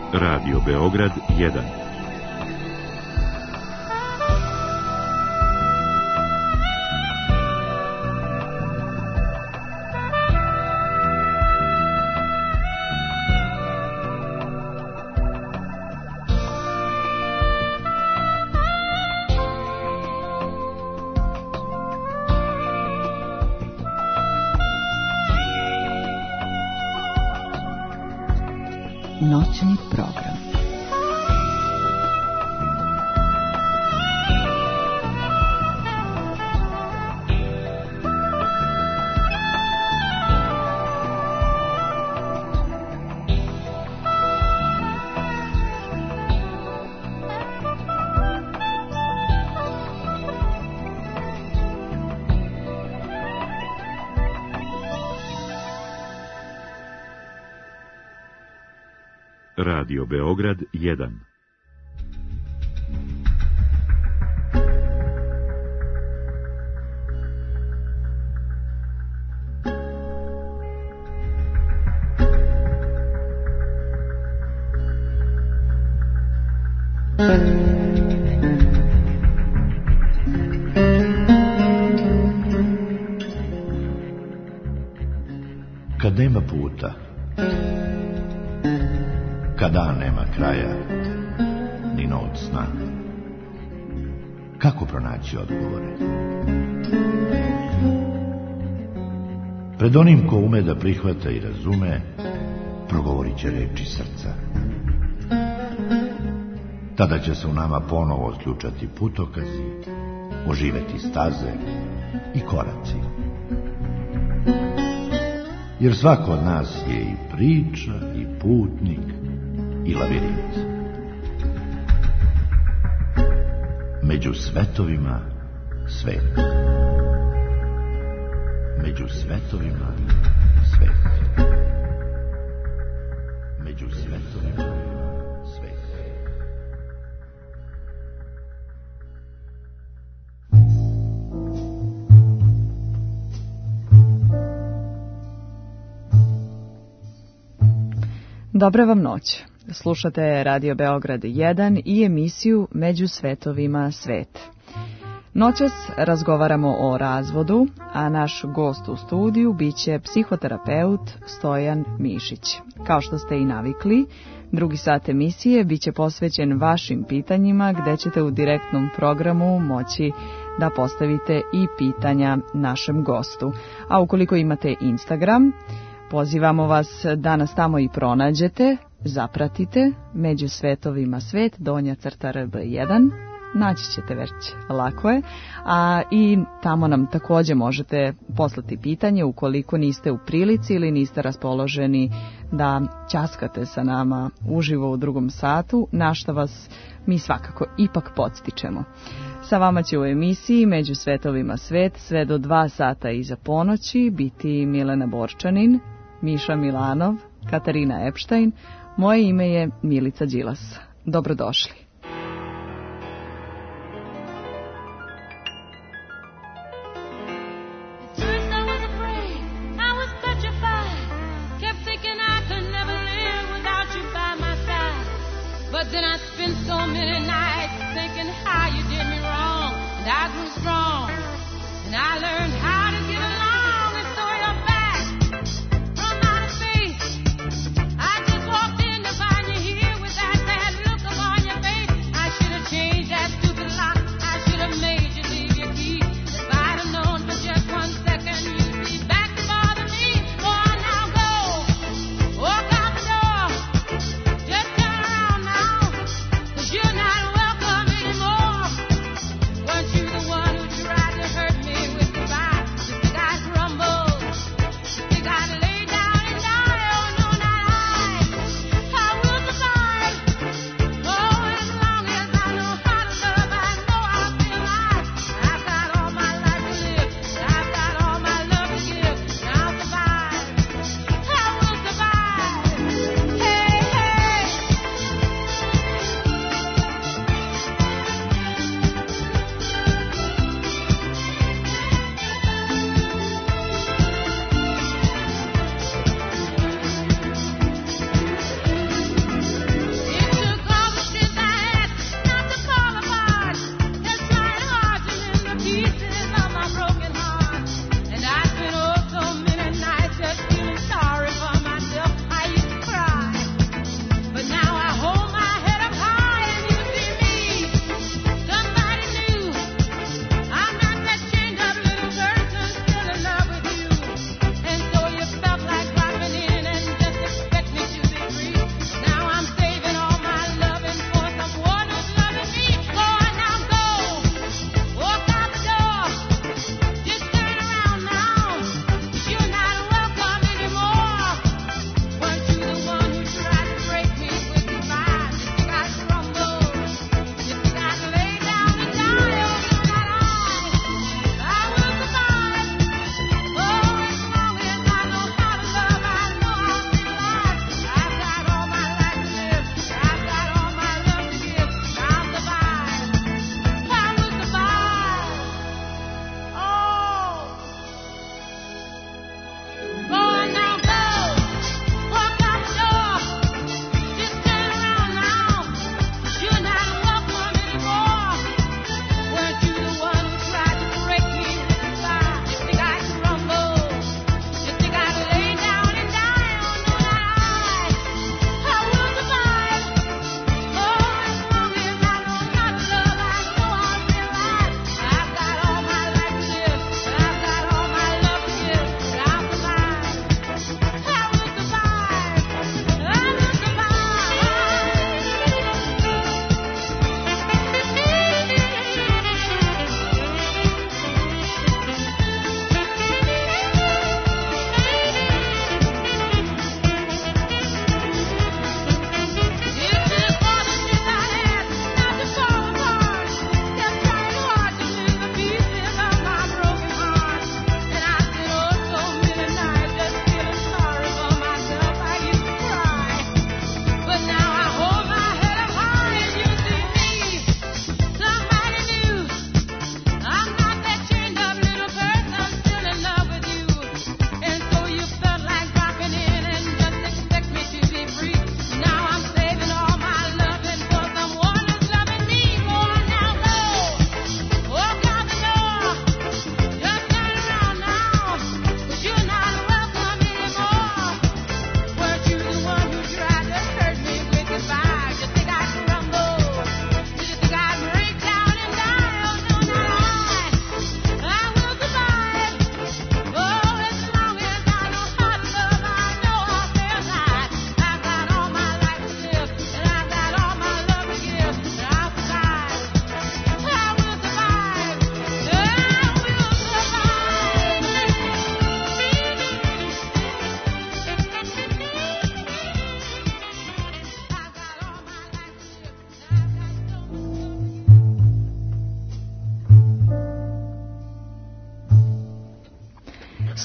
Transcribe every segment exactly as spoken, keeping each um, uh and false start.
Radio Beograd jedan. Noćni program. Radio Beograd jedan. Kad nema puta, kad dan nema kraja, ni noć sna, kako pronaći odgovore? Pred onim ko ume da prihvata i razume, progovorit će reči srca. Tada će se u nama ponovo otključati putokazi, oživeti staze i koraci. Jer svako od nas je i priča, i putnik, i lavirint. Među svetovima svet. Među svetovima svet. Među svetovima svet. Dobra vam noć. Slušate Radio Beograd jedan i emisiju Među svetovima svet. Noćas razgovaramo o razvodu, a naš gost u studiju biće psihoterapeut Stojan Mišić. Kao što ste i navikli, drugi sat emisije biće posvećen vašim pitanjima, gde ćete u direktnom programu moći da postavite i pitanja našem gostu. A ukoliko imate Instagram, pozivamo vas da nas tamo i pronađete, zapratite Među svetovima svet, donja crta R B jedan, naći ćete već, lako je, a i tamo nam također možete poslati pitanje ukoliko niste u prilici ili niste raspoloženi da ćaskate sa nama uživo u drugom satu, na što vas mi svakako ipak podstičemo. Sa vama će u emisiji Među svetovima svet sve do dva sata iza ponoći biti Milena Borčanin, Miša Milanov, Katarina Epštajn, moje ime je Milica Đilas. Dobrodošli. Face.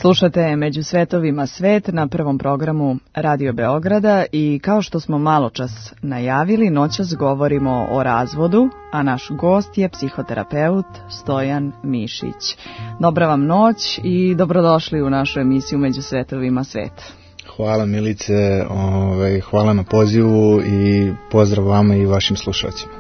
Slušate Među svetovima svet na prvom programu Radio Beograda i kao što smo malo čas najavili, noćas govorimo o razvodu, a naš gost je psihoterapeut Stojan Mišić. Dobra vam noć i dobrodošli u našu emisiju Među svetovima svet. Hvala Milice, ovaj, hvala na pozivu i pozdrav vama i vašim slušalcima.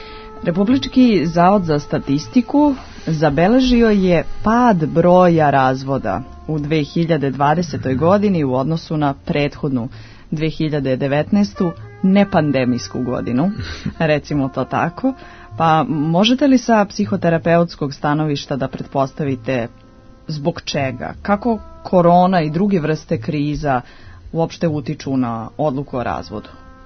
Republički zavod za statistiku zabeležio je pad broja razvoda u dve hiljade dvadesetoj. godini u odnosu na prethodnu dve hiljade devetnaestu. nepandemijsku godinu, recimo to tako. Pa možete li sa psihoterapeutskog stanovišta da pretpostavite zbog čega? Kako korona i druge vrste kriza uopšte utiču na odluku o razvodu?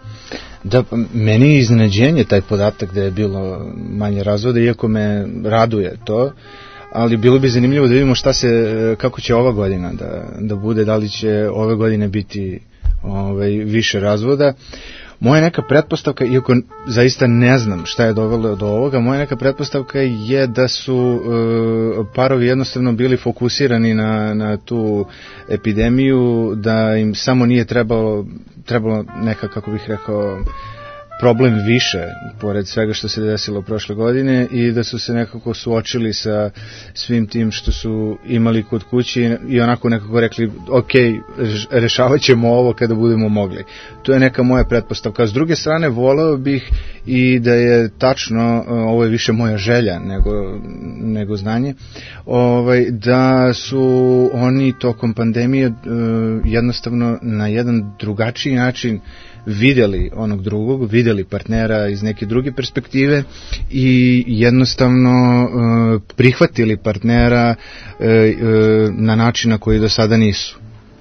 Da, meni je iznenađenje taj podatak da je bilo manje razvoda, iako me raduje to, ali bilo bi zanimljivo da vidimo šta se, kako će ova godina da, da bude, da li će ove godine biti ovaj, više razvoda. Moja neka pretpostavka, iako zaista ne znam šta je dovelo do ovoga, moja neka pretpostavka je da su e, parovi jednostavno bili fokusirani na, na tu epidemiju, da im samo nije trebalo, trebalo neka, kako bih rekao, problem više, pored svega što se desilo prošle godine, i da su se nekako suočili sa svim tim što su imali kod kući i onako nekako rekli, ok, rešavat ćemo ovo kada budemo mogli. To je neka moja pretpostavka. S druge strane, voleo bih i da je tačno, ovo je više moja želja nego, nego znanje, ovaj, da su oni tokom pandemije jednostavno na jedan drugačiji način vidjeli onog drugog, vidjeli partnera iz neke druge perspektive i jednostavno e, prihvatili partnera e, e, na način na koji do sada nisu.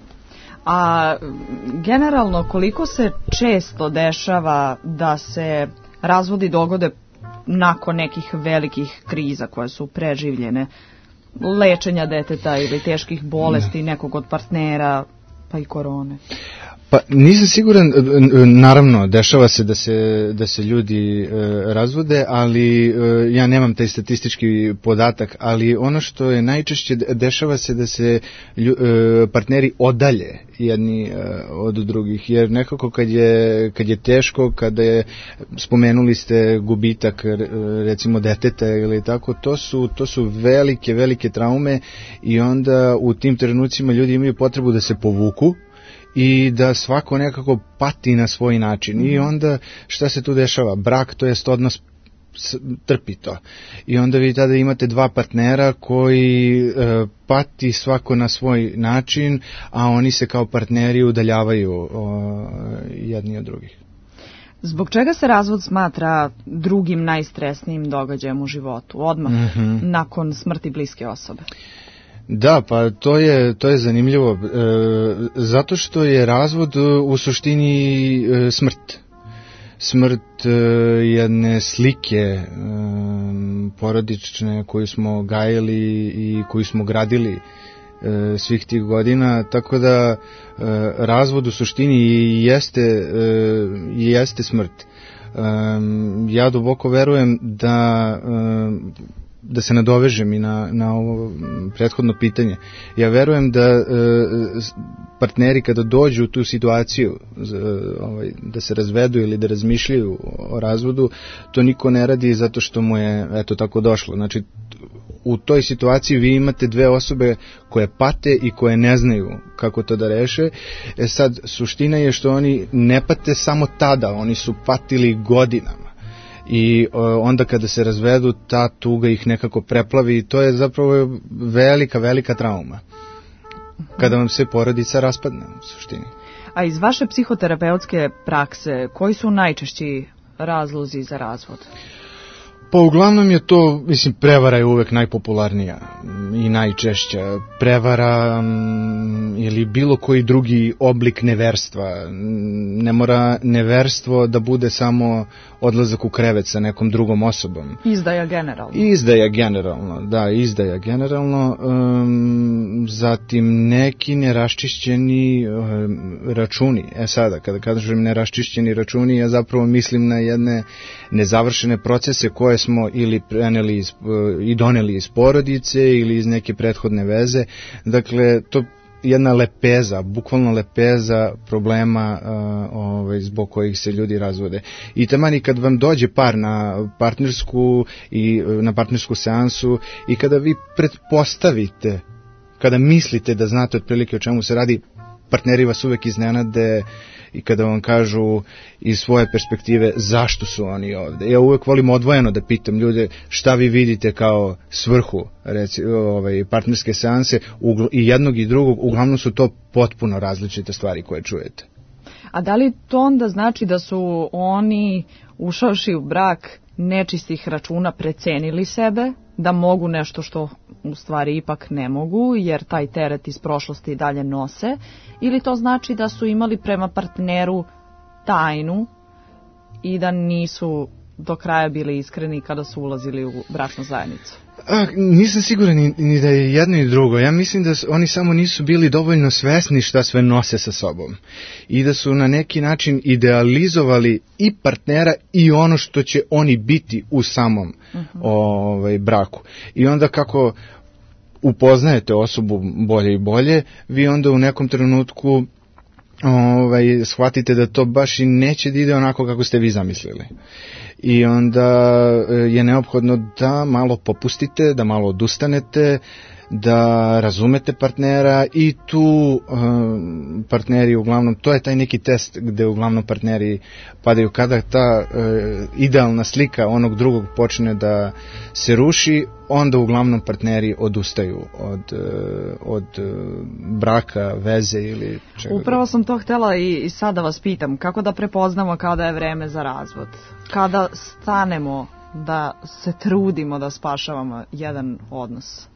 A generalno, koliko se često dešava da se razvodi dogode nakon nekih velikih kriza koje su preživljene, lečenja deteta ili teških bolesti nekog od partnera, pa i korone? Pa nisam siguran, naravno dešava se da se, da se ljudi e, razvode, ali e, ja nemam taj statistički podatak, ali ono što je najčešće, dešava se da se lju, e, partneri odalje jedni e, od drugih, jer nekako kad je, kad je teško, kada je, spomenuli ste gubitak recimo deteta ili tako, to su, to su velike, velike traume i onda u tim trenucima ljudi imaju potrebu da se povuku i da svako nekako pati na svoj način. I onda šta se tu dešava? Brak, to jest odnos, trpi to. I onda vi tada imate dva partnera koji e, pati svako na svoj način, a oni se kao partneri udaljavaju o, jedni od drugih. Zbog čega se razvod smatra drugim najstresnijim događajem u životu, odmah mm-hmm. nakon smrti bliske osobe? Da, pa to je, to je zanimljivo, e, zato što je razvod u suštini e, smrt. Smrt e, jedne slike e, porodične koju smo gajili i koju smo gradili e, svih tih godina, tako da e, razvod u suštini jeste, e, jeste smrt. E, ja duboko verujem da e, da se nadovežem i na, na ovo prethodno pitanje. Ja verujem da e, partneri kada dođu u tu situaciju z, ovaj, da se razvedu ili da razmišljaju o razvodu, to niko ne radi zato što mu je eto tako došlo. Znači, u toj situaciji vi imate dve osobe koje pate i koje ne znaju kako to da reše. E sad, suština je što oni ne pate samo tada, oni su patili godinama. I onda kada se razvedu, ta tuga ih nekako preplavi i to je zapravo velika, velika trauma. Kada vam se porodica raspadne u suštini. A iz vaše psihoterapeutske prakse, koji su najčešći razlozi za razvod? Pa uglavnom je to, mislim, prevara je uvek najpopularnija i najčešća. Prevara m, ili bilo koji drugi oblik neverstva. Ne mora neverstvo da bude samo odlazak u krevet sa nekom drugom osobom. Izdaja generalno. Izdaja generalno, da, izdaja generalno. Um, zatim neki neraščišćeni um, računi. E sada, kada kažem neraščišćeni računi, ja zapravo mislim na jedne nezavršene procese koje smo ili preneli iz, i doneli iz porodice ili iz neke prethodne veze. Dakle, to jedna lepeza, bukvalno lepeza problema uh, ovaj, zbog kojih se ljudi razvode. I taman i kad vam dođe par na partnersku i na partnersku seansu i kada vi pretpostavite, kada mislite da znate otprilike o čemu se radi, partneri vas uvek iznenade i kada vam kažu iz svoje perspektive zašto su oni ovde. Ja uvek volim odvojeno da pitam ljude šta vi vidite kao svrhu reci, ovaj, partnerske seanse, i jednog i drugog, uglavnom su to potpuno različite stvari koje čujete. A da li to onda znači da su oni, ušavši u brak nečistih računa, precenili sebe, da mogu nešto što u stvari ipak ne mogu, jer taj teret iz prošlosti dalje nose, ili to znači da su imali prema partneru tajnu i da nisu do kraja bili iskreni kada su ulazili u bračnu zajednicu? A, nisam siguran ni, ni da je jedno i drugo. Ja mislim da su, oni samo nisu bili dovoljno svesni šta sve nose sa sobom i da su na neki način idealizovali i partnera i ono što će oni biti u samom uh-huh. ovaj, braku. I onda kako upoznajete osobu bolje i bolje, vi onda u nekom trenutku ovaj, shvatite da to baš i neće da ide onako kako ste vi zamislili. I onda je neophodno da malo popustite, da malo odustanete, da razumete partnera i tu um, partneri uglavnom, to je taj neki test gde uglavnom partneri padaju kada ta uh, idealna slika onog drugog počne da se ruši, onda uglavnom partneri odustaju od, uh, od uh, braka, veze ili čega. Upravo sam to htjela i, i sada vas pitam, kako da prepoznamo kada je vreme za razvod? Kada stanemo da se trudimo da spašavamo jedan odnos?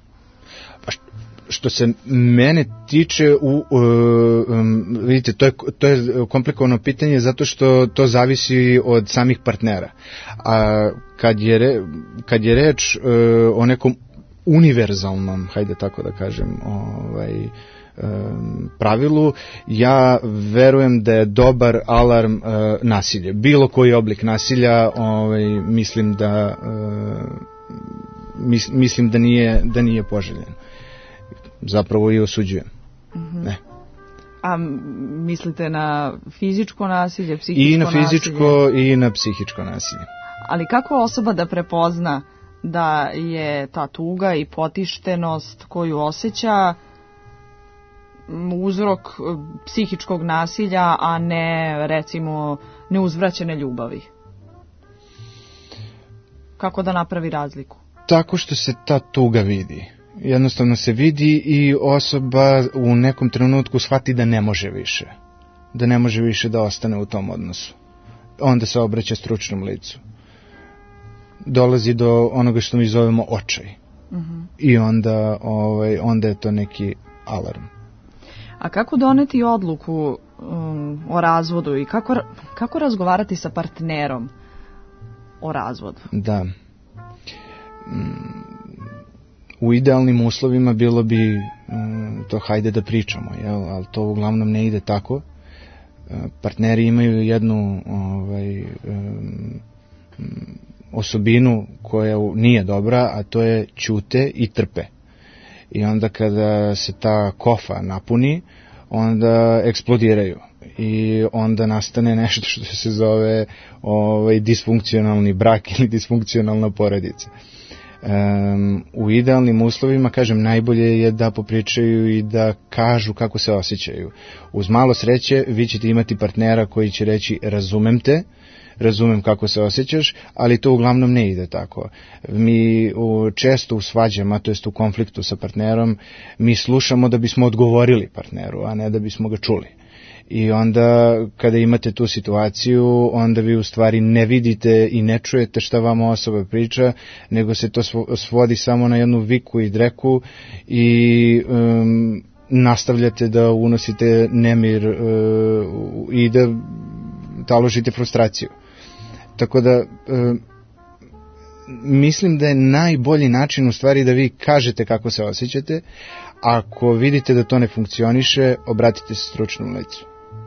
Što se mene tiče, u, uh, um, vidite, to je, to je komplikovano pitanje zato što to zavisi od samih partnera. A kad je, re, kad je reč uh, o nekom univerzalnom, hajde tako da kažem, ovaj, um, pravilu, ja verujem da je dobar alarm uh, nasilje. Bilo koji oblik nasilja, ovaj, mislim da uh, mis, mislim da nije, da nije poželjen. Zapravo i osuđujem. Mm-hmm. Ne. A mislite na fizičko nasilje, psihičko nasilje? I na fizičko nasilje? I na psihičko nasilje. Ali kako osoba da prepozna da je ta tuga i potištenost koju osjeća uzrok psihičkog nasilja, a ne, recimo, neuzvraćene ljubavi? Kako da napravi razliku? Tako što se ta tuga vidi. Jednostavno se vidi i osoba u nekom trenutku shvati da ne može više. Da ne može više da ostane u tom odnosu. Onda se obraća stručnom licu. Dolazi do onoga što mi zovemo očaj. Uh-huh. I onda, ovaj, onda je to neki alarm. A kako doneti odluku um, o razvodu i kako, kako razgovarati sa partnerom o razvodu? Da. U idealnim uslovima bilo bi um, to hajde da pričamo, jel? Ali to uglavnom ne ide tako. Partneri imaju jednu ovaj, um, osobinu koja nije dobra, a to je ćute i trpe. I onda kada se ta kofa napuni, onda eksplodiraju. I onda nastane nešto što se zove ovaj, disfunkcionalni brak ili disfunkcionalna porodica. Um, u idealnim uslovima, kažem, najbolje je da popričaju i da kažu kako se osjećaju. Uz malo sreće vi ćete imati partnera koji će reći razumem te, razumem kako se osjećaš, ali to uglavnom ne ide tako. Mi u, često u svađama, to jest u konfliktu sa partnerom, mi slušamo da bismo odgovorili partneru, a ne da bismo ga čuli. I onda kada imate tu situaciju, onda vi u stvari ne vidite i ne čujete šta vam osoba priča, nego se to svodi samo na jednu viku i dreku i um, nastavljate da unosite nemir uh, i da taložite frustraciju. Tako da uh, mislim da je najbolji način u stvari da vi kažete kako se osjećate. Ako vidite da to ne funkcioniše, obratite se stručnom licu.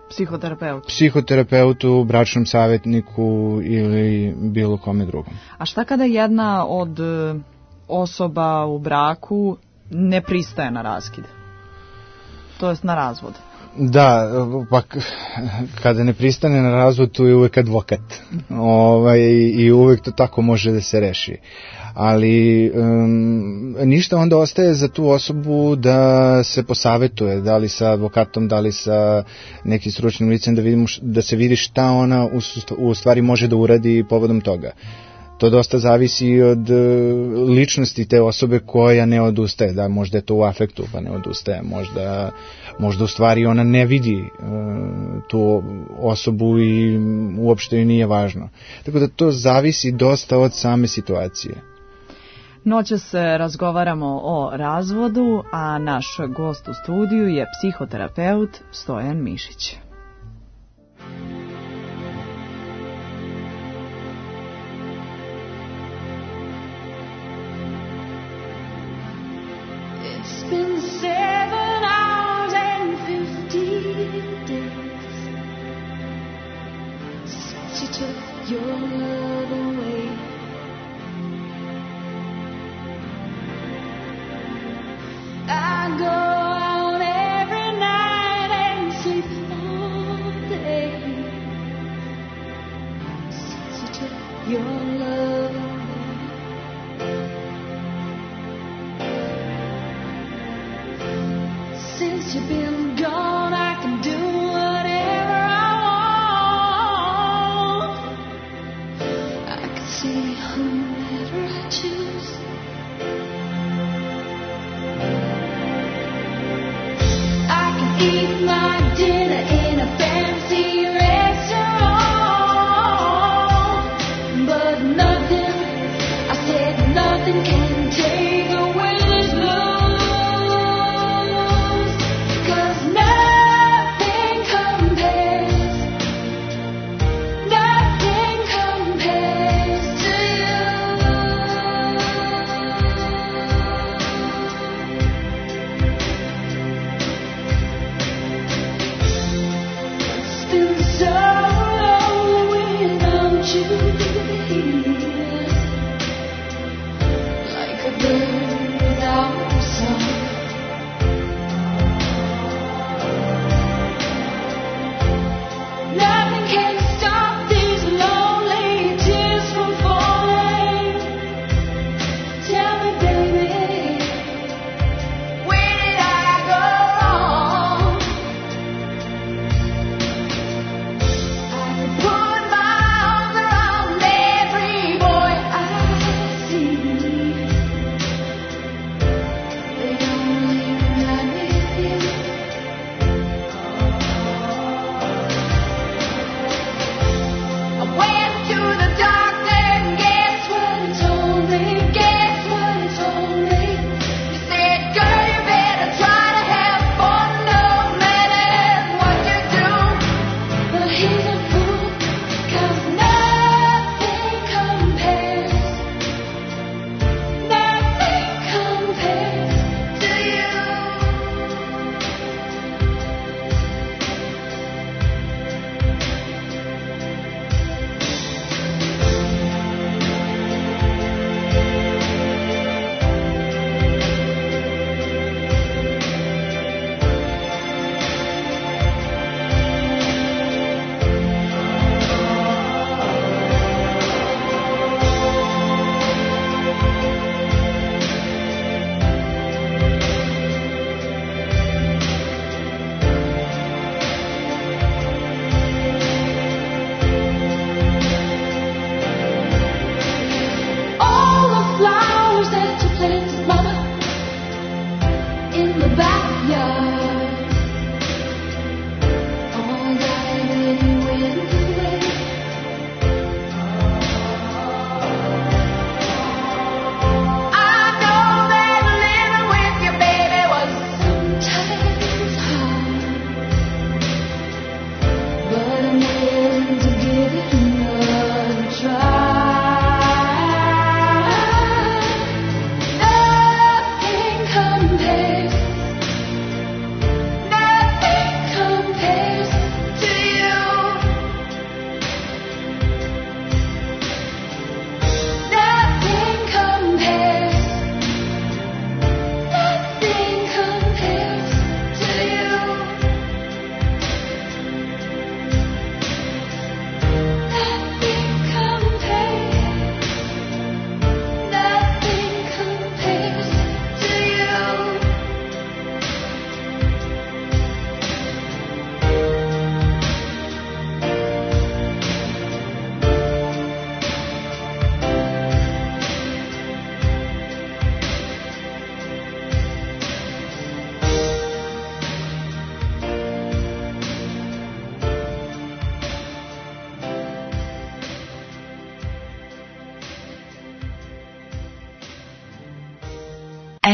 psihoterapeutu? Psihoterapeutu, bračnom savjetniku ili bilo kome drugom. A šta kada jedna od osoba u braku ne pristaje na raskid? To jest na razvod? Da, pa kada ne pristane na razvod, tu je uvek advokat. Ovaj, i uvek to tako može da se reši. Ali um, ništa onda ostaje za tu osobu da se posavetuje, da li sa advokatom, da li sa nekim stručnim licem, da, vidimo, da se vidi šta ona u, u stvari može da uradi povodom toga. To dosta zavisi od ličnosti te osobe koja ne odustaje, da možda je to u afektu pa ne odustaje, možda, možda u stvari ona ne vidi uh, tu osobu i uopšte joj nije važno. Tako da to zavisi dosta od same situacije. Noćas razgovaramo o razvodu, a naš gost u studiju je psihoterapeut Stojan Mišić. It's been seven hours and fifty days since you took your love away. I go out every night and sleep all day since you took your love away. Since you've been gone, I can do whatever I want. I can see whomever I choose. Eat my dinner in a fancy restaurant, but nothing, I said nothing can take away this blues, 'cause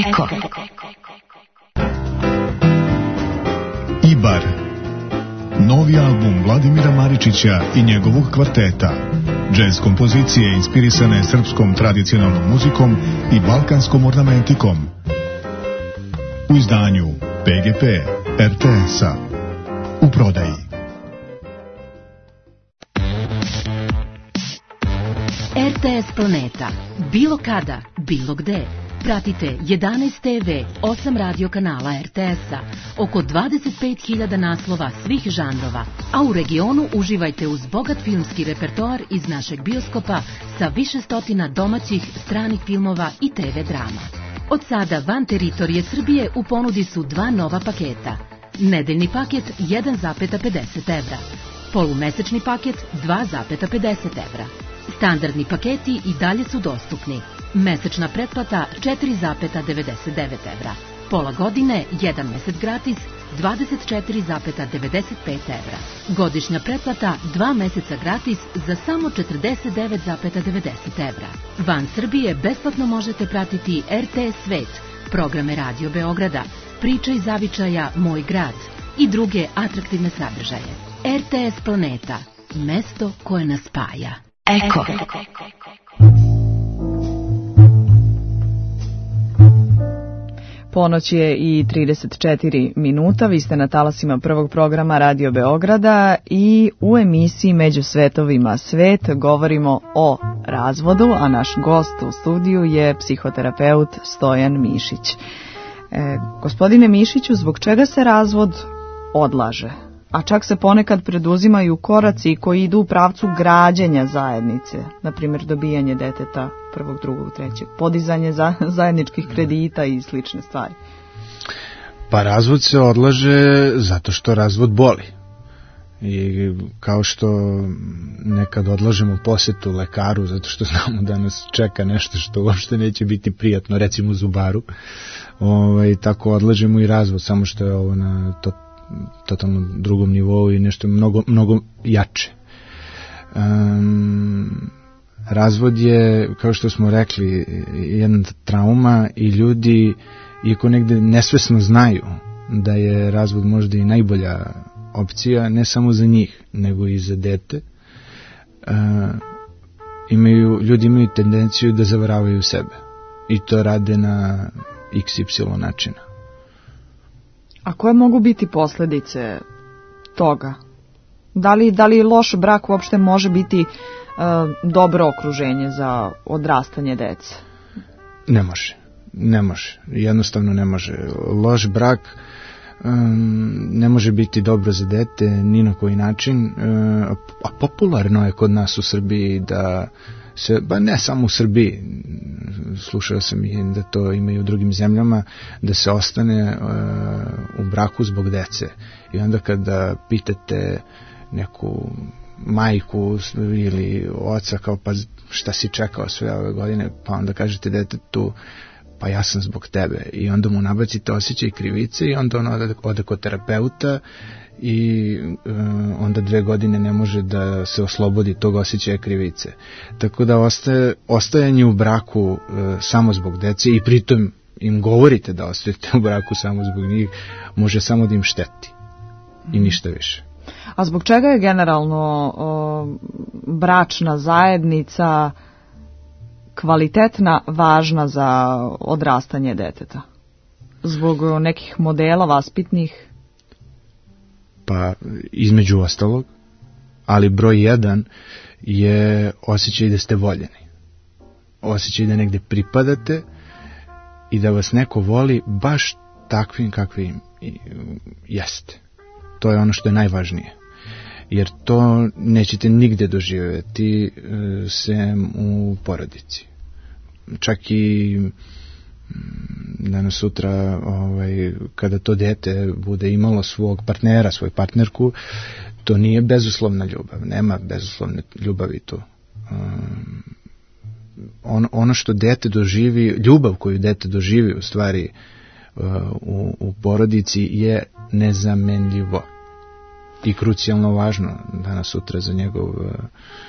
Eko. Ibar. Novi album Vladimira Maričića i njegovog kvarteta. Džez kompozicije inspirisane srpskom tradicionalnom muzikom i balkanskom ornamentikom. U izdanju P G P R T S-a. U prodaji. R T S Planeta. Bilo kada, bilo gde. Pratite jedanaest te ve, osam radio kanala R T S-a, oko dvadeset pet hiljada naslova svih žanrova, a u regionu uživajte uz bogat filmski repertoar iz našeg bioskopa sa više stotina domaćih, stranih filmova i te ve drama. Od sada van teritorije Srbije u ponudi su dva nova paketa. Nedeljni paket jedan zarez pedeset evra, polumesečni paket dva zarez pedeset evra. Standardni paketi i dalje su dostupni. Mesečna pretplata četiri zarez devedeset devet evra. Pola godine, jedan mesec gratis, dvadeset četiri zarez devedeset pet evra. Godišnja pretplata, dva meseca gratis za samo četrdeset devet zarez devedeset evra. Van Srbije besplatno možete pratiti R T S Svet, programe Radio Beograda, Priča iz zavičaja Moj grad i druge atraktivne sadržaje. R T S Planeta, mesto koje nas spaja. Eko. Ponoć je i trideset četiri minuta, vi ste na talasima prvog programa Radio Beograda i u emisiji Među svetovima svet govorimo o razvodu, a naš gost u studiju je psihoterapeut Stojan Mišić. E, gospodine Mišiću, zbog čega se razvod odlaže? A čak se ponekad preduzimaju koraci koji idu u pravcu građenja zajednice, na primjer dobijanje deteta prvog, drugog, trećeg, podizanje za, zajedničkih kredita i slične stvari. Pa razvod se odlaže zato što razvod boli. I kao što nekad odlažemo posetu lekaru zato što znamo da nas čeka nešto što uopšte neće biti prijatno, recimo zubaru, ovaj, tako odlažemo i razvod, samo što je ovo na to totalno drugom nivou i nešto mnogo, mnogo jače. Um, razvod je, kao što smo rekli, jedna trauma i ljudi, iako negde nesvesno znaju da je razvod možda i najbolja opcija, ne samo za njih, nego i za dete, uh, imaju, ljudi imaju tendenciju da zavaravaju sebe i to rade na iks ipsilon načina. A koje mogu biti posljedice toga? Da li, da li loš brak uopšte može biti uh, dobro okruženje za odrastanje dece? Ne može. Ne može. Jednostavno ne može. Loš brak um, ne može biti dobro za dete ni na koji način. Uh, a popularno je kod nas u Srbiji da se, ba ne samo u Srbiji, slušao sam i da to ima i u drugim zemljama, da se ostane uh, u braku zbog dece. I onda kada pitate neku majku ili oca kao pa šta si čekao sve ove godine, pa onda kažete detetu pa ja sam zbog tebe, i onda mu nabacite osjećaj krivice i onda on ode, ode kod terapeuta i uh, onda dve godine ne može da se oslobodi tog osjećaja krivice. Tako da ostaje, ostajanje u braku uh, samo zbog dece i pritom im govorite da ostajete u braku samo zbog njih, može samo da im šteti i ništa više. A zbog čega je generalno o, bračna zajednica kvalitetna, važna za odrastanje deteta? Zbog nekih modela vaspitnih? Pa između ostalog, ali broj jedan je osjećaj da ste voljeni. Osjećaj da negde pripadate i da vas neko voli baš takvim kakvim jeste. To je ono što je najvažnije. Jer to nećete nigde doživjeti sem u porodici. Čak i danas sutra, ovaj, kada to dete bude imalo svog partnera, svoju partnerku, to nije bezuslovna ljubav. Nema bezuslovne ljubavi tu. Um, on, ono što dete doživi, ljubav koju dete doživi u stvari uh, u, u porodici je nezamenljivo i krucijalno važno danas sutra za njegov uh,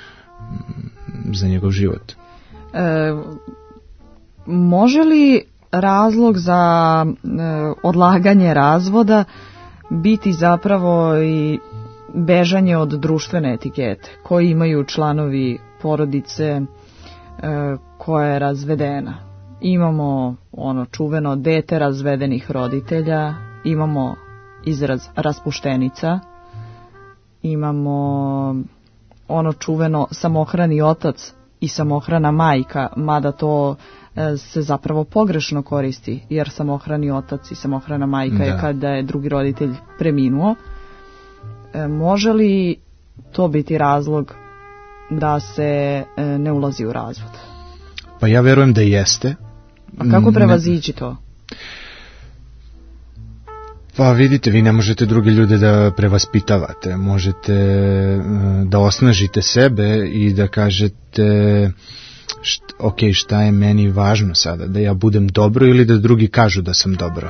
za njegov život. E, može li razlog za e, odlaganje razvoda biti zapravo i bežanje od društvene etikete koji imaju članovi porodice e, koja je razvedena. Imamo ono čuveno dete razvedenih roditelja, imamo izraz raspuštenica, imamo ono čuveno samohrani otac i samohrana majka, mada to e, se zapravo pogrešno koristi, jer samohrani otac i samohrana majka da. je kada je drugi roditelj preminuo. E, može li to biti razlog da se e, ne ulazi u razvod? Pa ja verujem da jeste. A kako prevazići to? Pa vidite, vi ne možete druge ljude da prevaspitavate, možete da osnažite sebe i da kažete št, ok, šta je meni važno sada, da ja budem dobro ili da drugi kažu da sam dobro.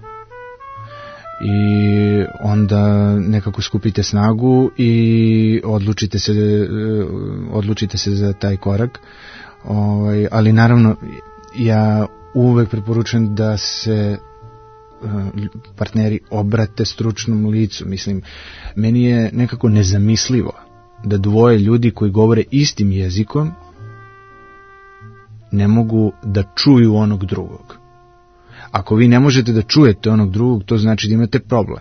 I onda nekako skupite snagu i odlučite se, odlučite se za taj korak. Ovaj, ali naravno, ja uvek preporučujem da se partneri obrate stručnom licu. Mislim, meni je nekako nezamislivo da dvoje ljudi koji govore istim jezikom ne mogu da čuju onog drugog. Ako vi ne možete da čujete onog drugog, to znači da imate problem.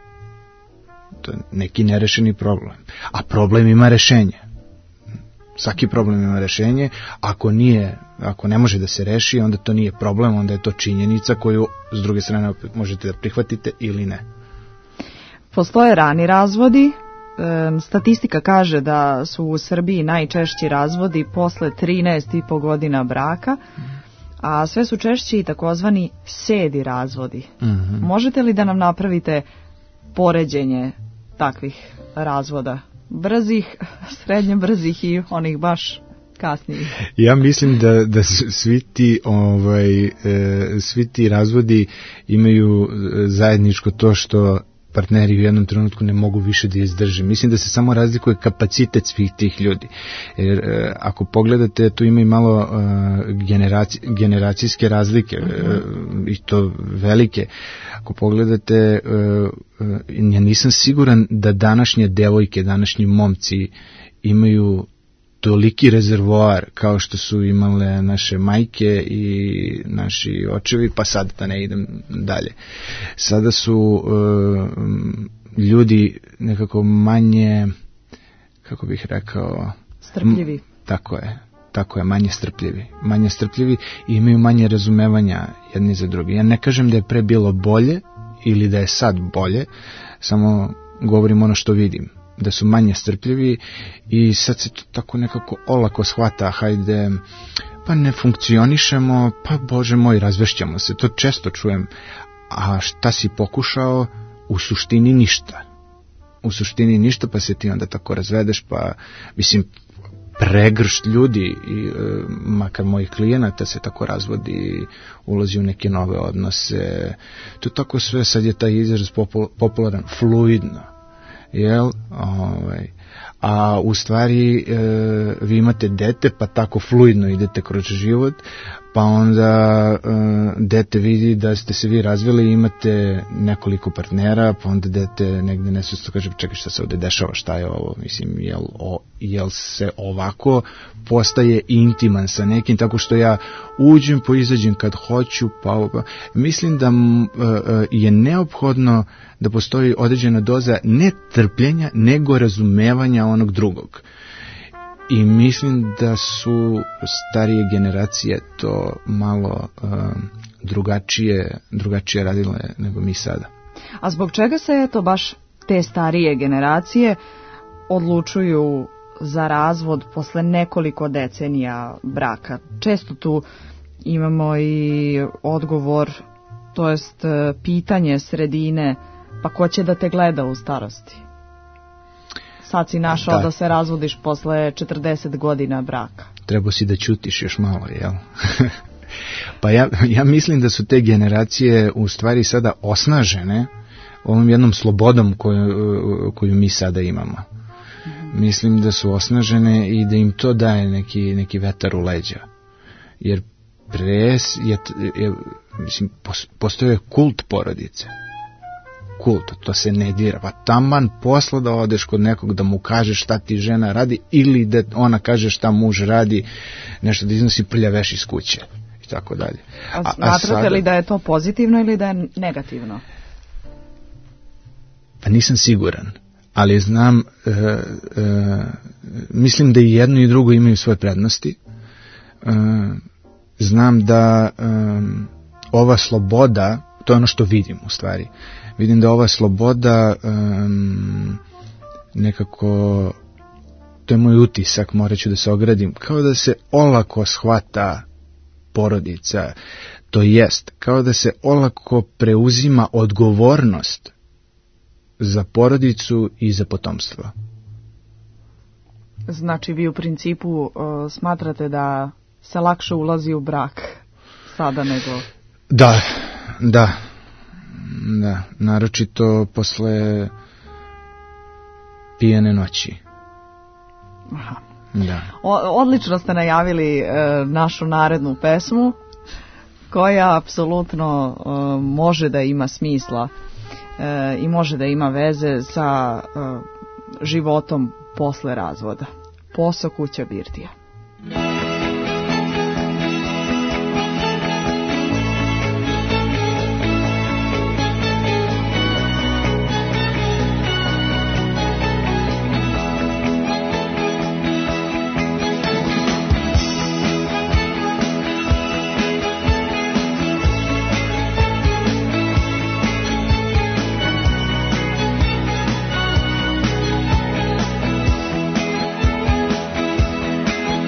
To je neki nerešeni problem. A problem ima rešenje. Svaki problem ima rešenje. Ako nije, ako ne može da se reši, onda to nije problem, onda je to činjenica koju s druge strane možete da prihvatite ili ne. Postoje rani razvodi. E, statistika kaže da su u Srbiji najčešći razvodi posle trinaest i po godina braka, a sve su češći i takozvani sedi razvodi. Mm-hmm. Možete li da nam napravite poređenje takvih razvoda? Brzih, srednje brzih i onih baš kasnijih. Ja mislim da, da svi ti ovaj, e, svi ti razvodi imaju zajedničko to što partneri u jednom trenutku ne mogu više da izdrže. Mislim da se samo razlikuje kapacitet svih tih ljudi. Jer e, ako pogledate, tu ima i malo e, generaci, generacijske razlike mm-hmm. e, i to velike. Ako pogledate, e, e, ja nisam siguran da današnje devojke, današnji momci imaju toliki rezervoar kao što su imale naše majke i naši očevi, pa sad da ne idem dalje. Sada su e, ljudi nekako manje, kako bih rekao, strpljivi. M, tako je, tako je, manje strpljivi. Manje strpljivi i imaju manje razumevanja jedni za drugi. Ja ne kažem da je pre bilo bolje ili da je sad bolje, samo govorim ono što vidim. Da su manje strpljivi i sad se to tako nekako olako shvata, hajde, pa ne funkcionišemo, pa bože moj, razvešćamo se, to često čujem, a šta si pokušao, u suštini ništa, u suštini ništa, pa se ti onda tako razvedeš, pa, mislim, pregršt ljudi, i, makar mojih klijenata se tako razvodi, ulazi u neke nove odnose, to tako sve, sad je taj izraz popularan, fluidno, jel, ovaj, a u stvari e, vi imate dete, pa tako fluidno idete kroz život, pa onda e, dete vidi da ste se vi razvili, imate nekoliko partnera, pa onda dete negde nesvesno kaže, čekaj, šta se ovde dešava, šta je ovo, mislim, jel, o, jel se ovako postaje intiman sa nekim, tako što ja uđem, poizađem kad hoću, pa, pa mislim da m, e, je neophodno da postoji određena doza ne trpljenja, nego razumevanja onog drugog. I mislim da su starije generacije to malo um, drugačije, drugačije radile nego mi sada. A zbog čega se to baš te starije generacije odlučuju za razvod posle nekoliko decenija braka? Često tu imamo i odgovor, to jest pitanje sredine, pa ko će da te gleda u starosti? Sad si našao da, da se razvodiš posle četrdeset godina braka. Trebao si da ćutiš još malo, jel? Pa ja, ja mislim da su te generacije u stvari sada osnažene ovom jednom slobodom koju, koju mi sada imamo. Mm. Mislim da su osnažene i da im to daje neki, neki vetar u leđa. Jer pre je, je mislim, postoje kult porodice. Kult, to se ne dira. Pa taman posla da odeš kod nekog da mu kažeš šta ti žena radi ili da ona kaže šta muž radi, nešto da iznosi prljaveš iz kuće i tako dalje. A, a smatrate sada, li da je to pozitivno ili da je negativno? Pa nisam siguran, ali znam, e, e, mislim da i jedno i drugo imaju svoje prednosti. E, znam da e, ova sloboda, to je ono što vidim u stvari, vidim da ova sloboda um, nekako, to je moj utisak, morat ću da se ogradim, kao da se olako shvata porodica, to jest, kao da se olako preuzima odgovornost za porodicu i za potomstvo. Znači vi u principu uh, smatrate da se lakše ulazi u brak sada nego... Da, da. Da, naročito posle pijane noći. Aha. Da. O, odlično ste najavili e, našu narednu pesmu, koja apsolutno e, može da ima smisla e, i može da ima veze sa e, životom posle razvoda. Posao kuća birtija. Thank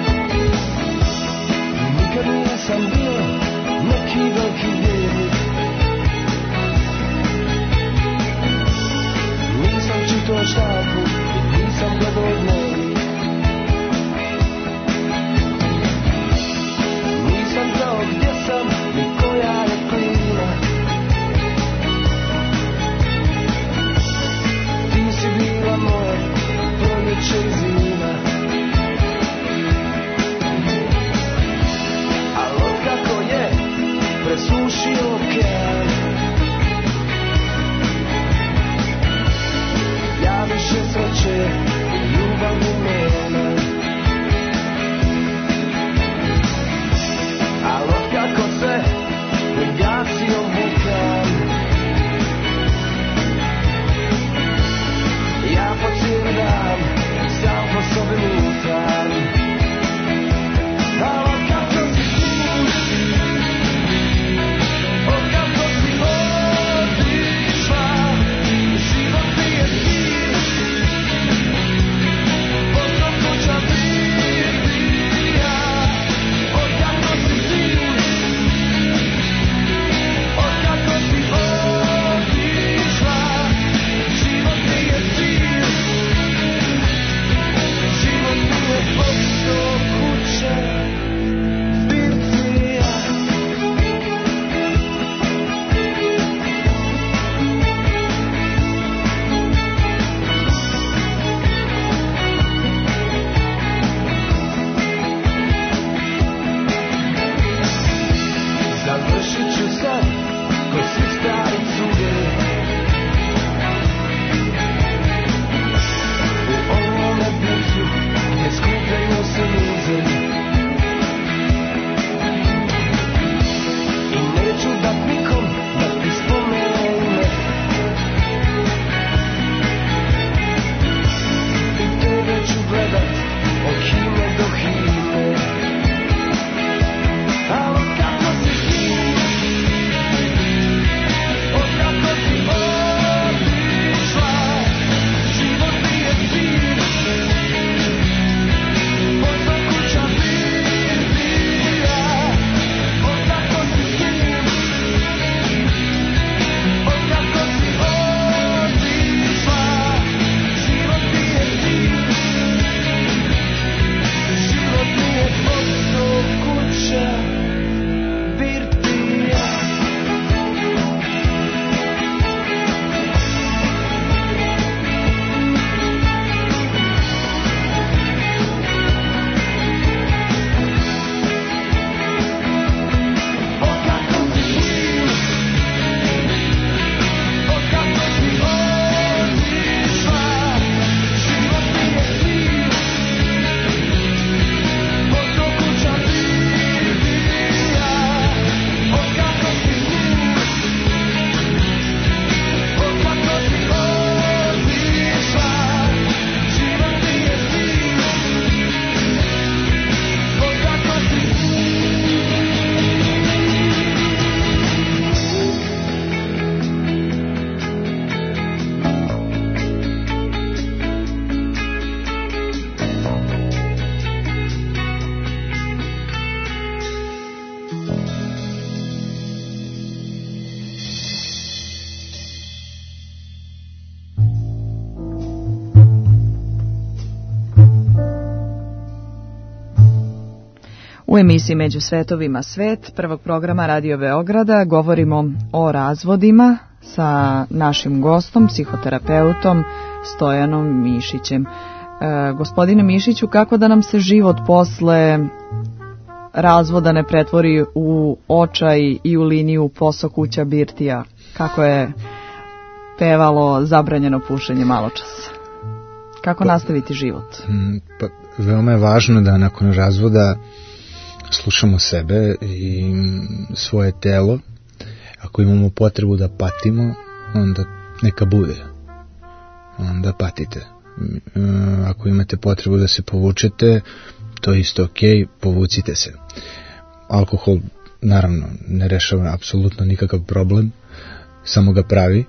U emisiji Među svetovima svet prvog programa Radio Beograda govorimo o razvodima sa našim gostom, psihoterapeutom Stojanom Mišićem. E, gospodine Mišiću, kako da nam se život posle razvoda ne pretvori u očaj i u liniju posao kuća birtija, kako je pevalo zabranjeno pušenje maločas? Kako pa, nastaviti život? Pa, veoma je važno da nakon razvoda slušamo sebe i svoje telo. Ako imamo potrebu da patimo, onda neka bude. Onda patite. Ako imate potrebu da se povučete, to je isto ok, povucite se. Alkohol, naravno, ne rešava apsolutno nikakav problem, samo ga pravi.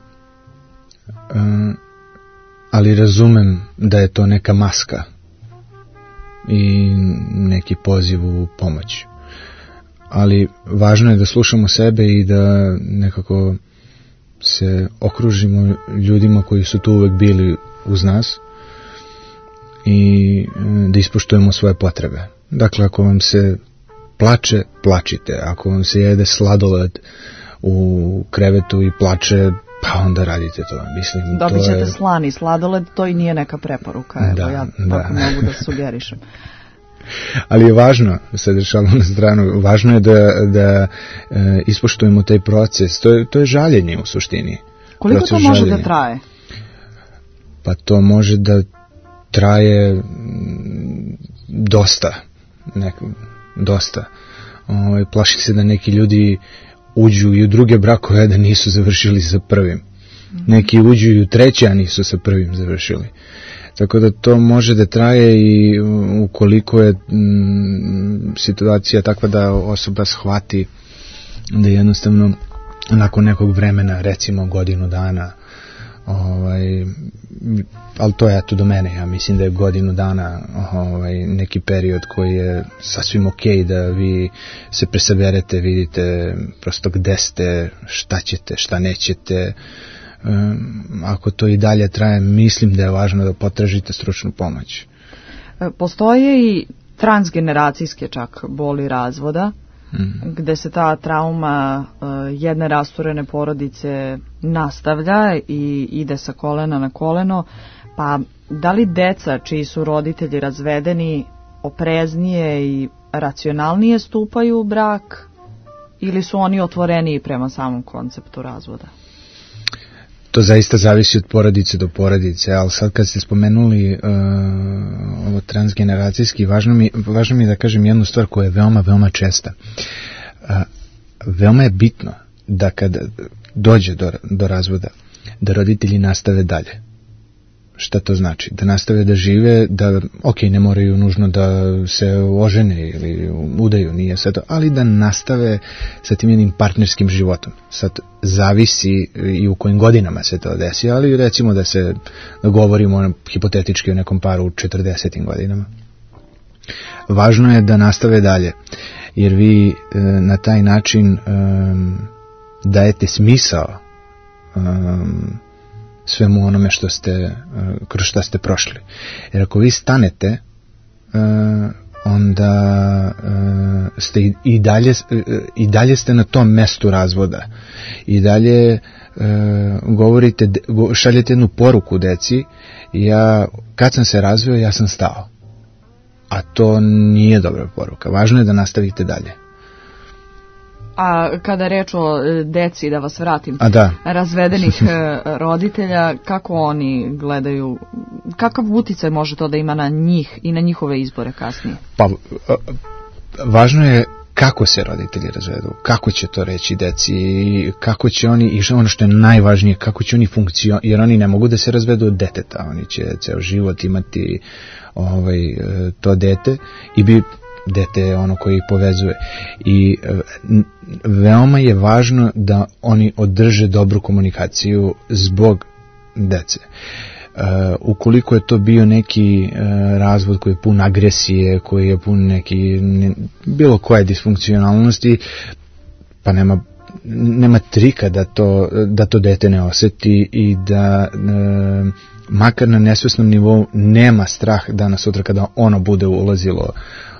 Ali razumem da je to neka maska i neki poziv u pomoć. Ali važno je da slušamo sebe i da nekako se okružimo ljudima koji su tu uvek bili uz nas i da ispoštujemo svoje potrebe. Dakle, ako vam se plače, plačite. Ako vam se jede sladoled u krevetu i plače, pa onda radite to. Mislim, dobit ćete to je... slani sladoled, to i nije neka preporuka. Evo, da, ja da. tako mogu da sugerišem. Ali je važno, sad rešavamo na stranu, važno je da, da e, ispoštujemo taj proces. To je, to je žaljenje u suštini. Koliko proces to može žaljenja. da traje? Pa to može da traje m, dosta. Nek, dosta. O, plašim se da neki ljudi uđu i u druge brakove da nisu završili sa prvim. Neki uđu i u treće, a nisu sa prvim završili. Tako da to može da traje i ukoliko je m, situacija takva da osoba shvati da jednostavno nakon nekog vremena, recimo godinu dana, ovaj, ali to je eto do mene, ja mislim da je godinu dana ovaj, neki period koji je sasvim ok da vi se presaberete, vidite prosto gde ste, šta ćete, šta nećete. Um, ako to i dalje traje, mislim da je važno da potražite stručnu pomoć. Postoje i transgeneracijske čak boli razvoda, mm. gde se ta trauma uh, jedne rasturene porodice nastavlja i ide sa kolena na koleno, pa da li deca čiji su roditelji razvedeni opreznije i racionalnije stupaju u brak ili su oni otvoreniji prema samom konceptu razvoda? To zaista zavisi od porodice do porodice, ali sad kad ste spomenuli uh, ovo transgeneracijski, važno mi, važno mi je da kažem jednu stvar koja je veoma, veoma česta. Uh, veoma je bitno da kad dođe do, do razvoda, da roditelji nastave dalje. Šta to znači? Da nastave da žive, da, ok, ne moraju nužno da se ožene ili udaju, nije sve to, ali da nastave sa tim jednim partnerskim životom. Sad zavisi i u kojim godinama se to desi, ali recimo da se da govorimo hipotetički o nekom paru u četrdesetim godinama. Važno je da nastave dalje, jer vi e, na taj način e, dajete smisao e, svemu onome što ste, kroz šta ste prošli. Jer ako vi stanete, onda ste i dalje, i dalje ste na tom mestu razvoda. I dalje govorite, šaljete jednu poruku deci, ja, kad sam se razvio, ja sam stao. A to nije dobra poruka. Važno je da nastavite dalje. A kada je reč o deci, da vas vratim, A da. razvedenih roditelja, kako oni gledaju, kakav uticaj može to da ima na njih i na njihove izbore kasnije? Pa, važno je kako se roditelji razvedu, kako će to reći deci, kako će oni, i ono što je najvažnije, kako će oni funkcionirati, jer oni ne mogu da se razvedu od deteta, oni će ceo život imati ovaj, to dete i bi dete je ono koji ih povezuje. I veoma je važno da oni održe dobru komunikaciju zbog dece. Uh, ukoliko je to bio neki uh, razvod koji je pun agresije, koji je pun neki ne, bilo koje disfunkcionalnosti, pa nema, nema trika da to, da to dete ne oseti i da uh, makar na nesvesnom nivou nema strah danas sutra kada ono bude ulazilo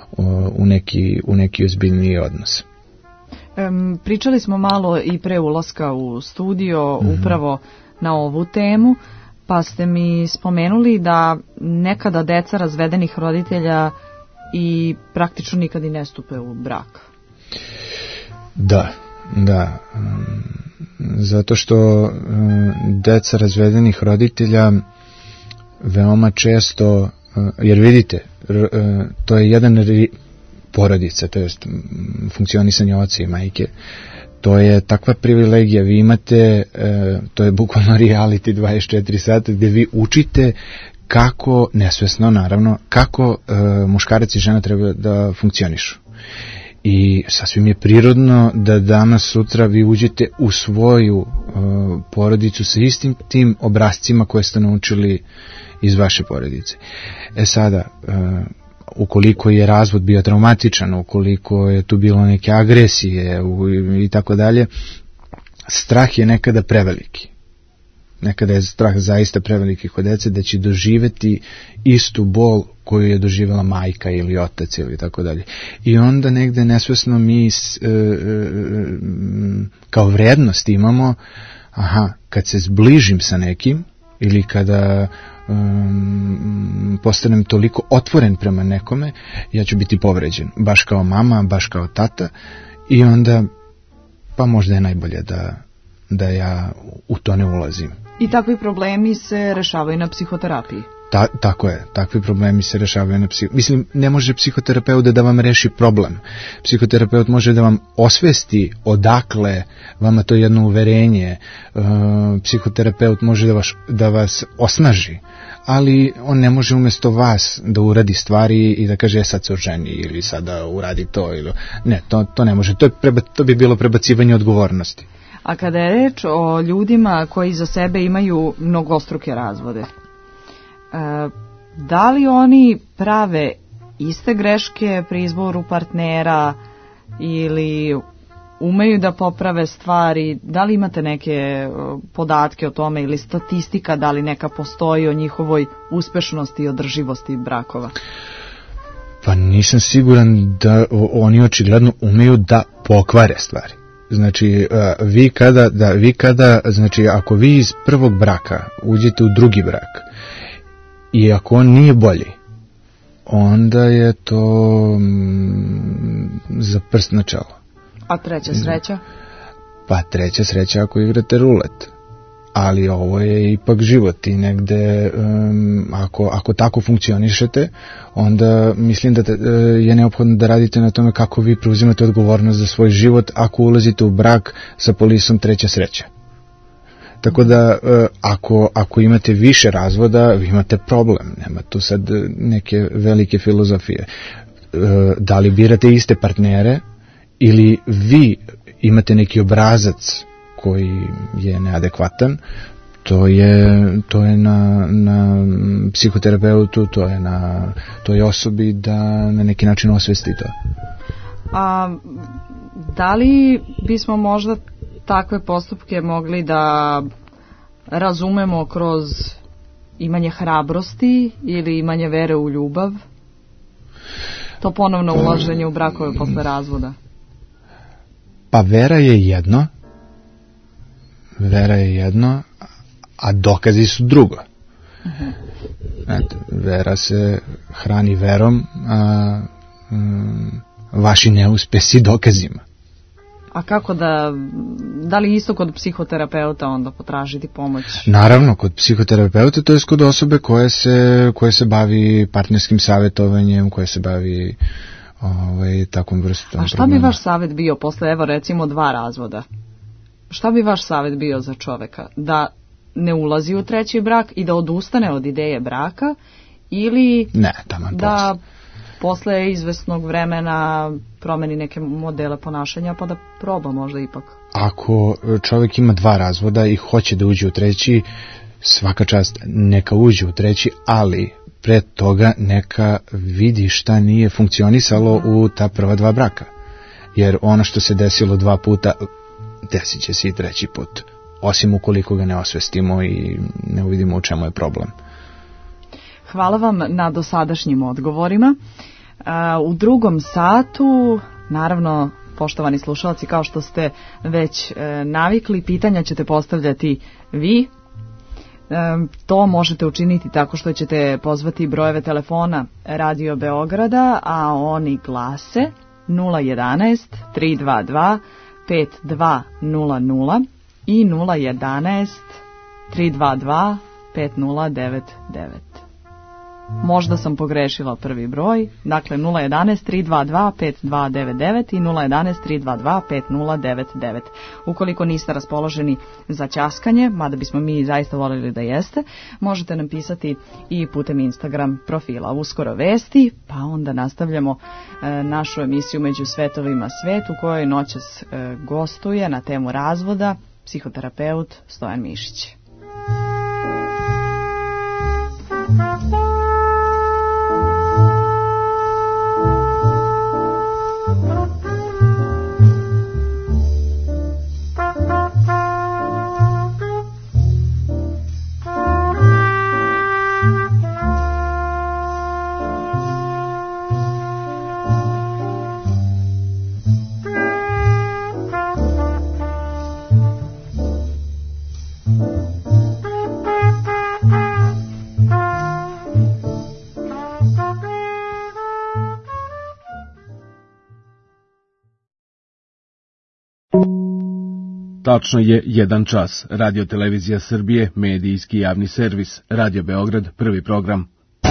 u neki, u neki ozbiljniji odnos. Um, pričali smo malo i pre ulaska u studio mm-hmm. upravo na ovu temu, pa ste mi spomenuli da nekada deca razvedenih roditelja i praktično nikad i ne stupe u brak. Da, da. Zato što deca razvedenih roditelja veoma često, jer vidite, to je jedan porodica, to jest funkcionisanje oca i majke, to je takva privilegija, vi imate, to je bukvalno reality dvadeset četiri sata gdje vi učite kako, nesvesno naravno, kako muškarac i žena treba da funkcionišu. I sasvim je prirodno da danas sutra vi uđete u svoju uh, porodicu sa istim tim obrascima koje ste naučili iz vaše porodice. E sada, uh, ukoliko je razvod bio traumatičan, ukoliko je tu bilo neke agresije u, i tako dalje, strah je nekada preveliki. Nekada je strah zaista preveliki kod dece da će doživeti istu bol koju je doživjela majka ili otac ili tako dalje. I onda negde nesvesno mi e, e, kao vrednost imamo, aha, kad se zbližim sa nekim ili kada um, postanem toliko otvoren prema nekome, ja ću biti povređen, baš kao mama, baš kao tata, i onda pa možda je najbolje da, da ja u to ne ulazim. I takvi problemi se rešavaju na psihoterapiji. Ta, tako je, takvi problemi se rešavaju na psihoterapiji. Mislim, ne može psihoterapeut da vam reši problem. Psihoterapeut može da vam osvesti odakle vama to jedno uverenje. Uh, psihoterapeut može da vas, da vas osnaži, ali on ne može umjesto vas da uradi stvari i da kaže sad se oženi ili sada uradi to. Ili... Ne, to, to ne može. To, je preba, to bi bilo prebacivanje odgovornosti. A kada je reč o ljudima koji za sebe imaju mnogostruke razvode, da li oni prave iste greške pri izboru partnera ili umeju da poprave stvari? Da li imate neke podatke o tome ili statistika, da li neka postoji o njihovoj uspešnosti i održivosti brakova? Pa nisam siguran da oni očigledno umeju da pokvare stvari. Znači, vi kada, da, vi kada, znači, ako vi iz prvog braka uđete u drugi brak i ako on nije bolji, onda je to mm, za prst na čelo. A treća sreća? Pa treća sreća ako igrate rulet. Ali ovo je ipak život i negde um, ako, ako tako funkcionišete, onda mislim da te, je neophodno da radite na tome kako vi preuzimate odgovornost za svoj život ako ulazite u brak sa polisom treća sreća. Tako da uh, ako, ako imate više razvoda, vi imate problem, nema tu sad neke velike filozofije. Uh, da li birate iste partnere ili vi imate neki obrazac koji je neadekvatan, to je, to je na, na psihoterapeutu, to je na toj osobi da na neki način osvesti to. A da li bismo možda takve postupke mogli da razumemo kroz imanje hrabrosti ili imanje vere u ljubav? To ponovno ulaženje u brakove posle razvoda. Pa vera je jedno, vera je jedno, a dokazi su drugo. Uh-huh. Znate, vera se hrani verom, a um, vaši neuspesi dokazima. A kako da, da li isto kod psihoterapeuta onda potražiti pomoć? Naravno, kod psihoterapeuta, to je kod osobe koje se, koje se bavi partnerskim savjetovanjem, koje se bavi ovaj, takvom vrstom. A šta problema. Bi vaš savjet bio posle, evo recimo, dva razvoda? Šta bi vaš savjet bio za čoveka? Da ne ulazi u treći brak i da odustane od ideje braka ili ne, taman da posle izvesnog vremena promeni neke modele ponašanja pa da proba možda ipak? Ako čovjek ima dva razvoda i hoće da uđe u treći, svaka čast, neka uđe u treći, ali pre toga neka vidi šta nije funkcionisalo u ta prva dva braka. Jer ono što se desilo dva puta, desit će se i treći put. Osim ukoliko ga ne osvestimo i ne uvidimo u čemu je problem. Hvala vam na dosadašnjim odgovorima. A, u drugom satu, naravno, poštovani slušalci, kao što ste već e, navikli, pitanja ćete postavljati vi. E, to možete učiniti tako što ćete pozvati brojeve telefona Radio Beograda, a oni glase nula jedanaest tri dva dva pet dva nula nula i nula jedanaest tri dva dva pet nula devet devet. Možda sam pogrešila prvi broj, dakle nula jedanaest tri dva dva pet dva devet devet i nula jedanaest tri dva dva pet nula devet devet. Ukoliko niste raspoloženi za ćaskanje, mada bismo mi zaista voljeli da jeste, možete nam pisati i putem Instagram profila. Uskoro vesti, pa onda nastavljamo e, našu emisiju Među svetovima svet, u kojoj noćas e, gostuje na temu razvoda psihoterapeut Stojan Mišić. Tačno je jedan čas. Radio Televizija Srbije, medijski javni servis. Radio Beograd, prvi program.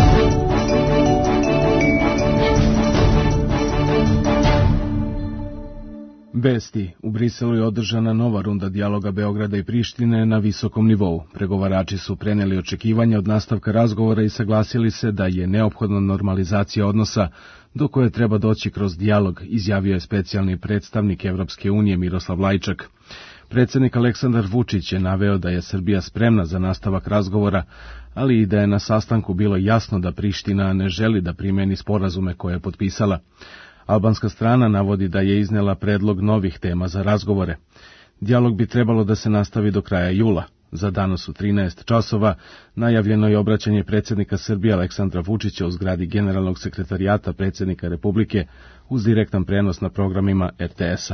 Vesti. U Briselu je održana nova runda dijaloga Beograda i Prištine na visokom nivou. Pregovarači su preneli očekivanja od nastavka razgovora i saglasili se da je neophodna normalizacija odnosa do koje treba doći kroz dijalog, izjavio je specijalni predstavnik Evropske unije Miroslav Lajčak. Predsjednik Aleksandar Vučić je naveo da je Srbija spremna za nastavak razgovora, ali i da je na sastanku bilo jasno da Priština ne želi da primeni sporazume koje je potpisala. Albanska strana navodi da je iznela predlog novih tema za razgovore. Dijalog bi trebalo da se nastavi do kraja jula. Za danas u trinaest časova najavljeno je obraćanje predsjednika Srbije Aleksandra Vučića u zgradi Generalnog sekretarijata predsjednika Republike uz direktan prenos na programima er te es-a.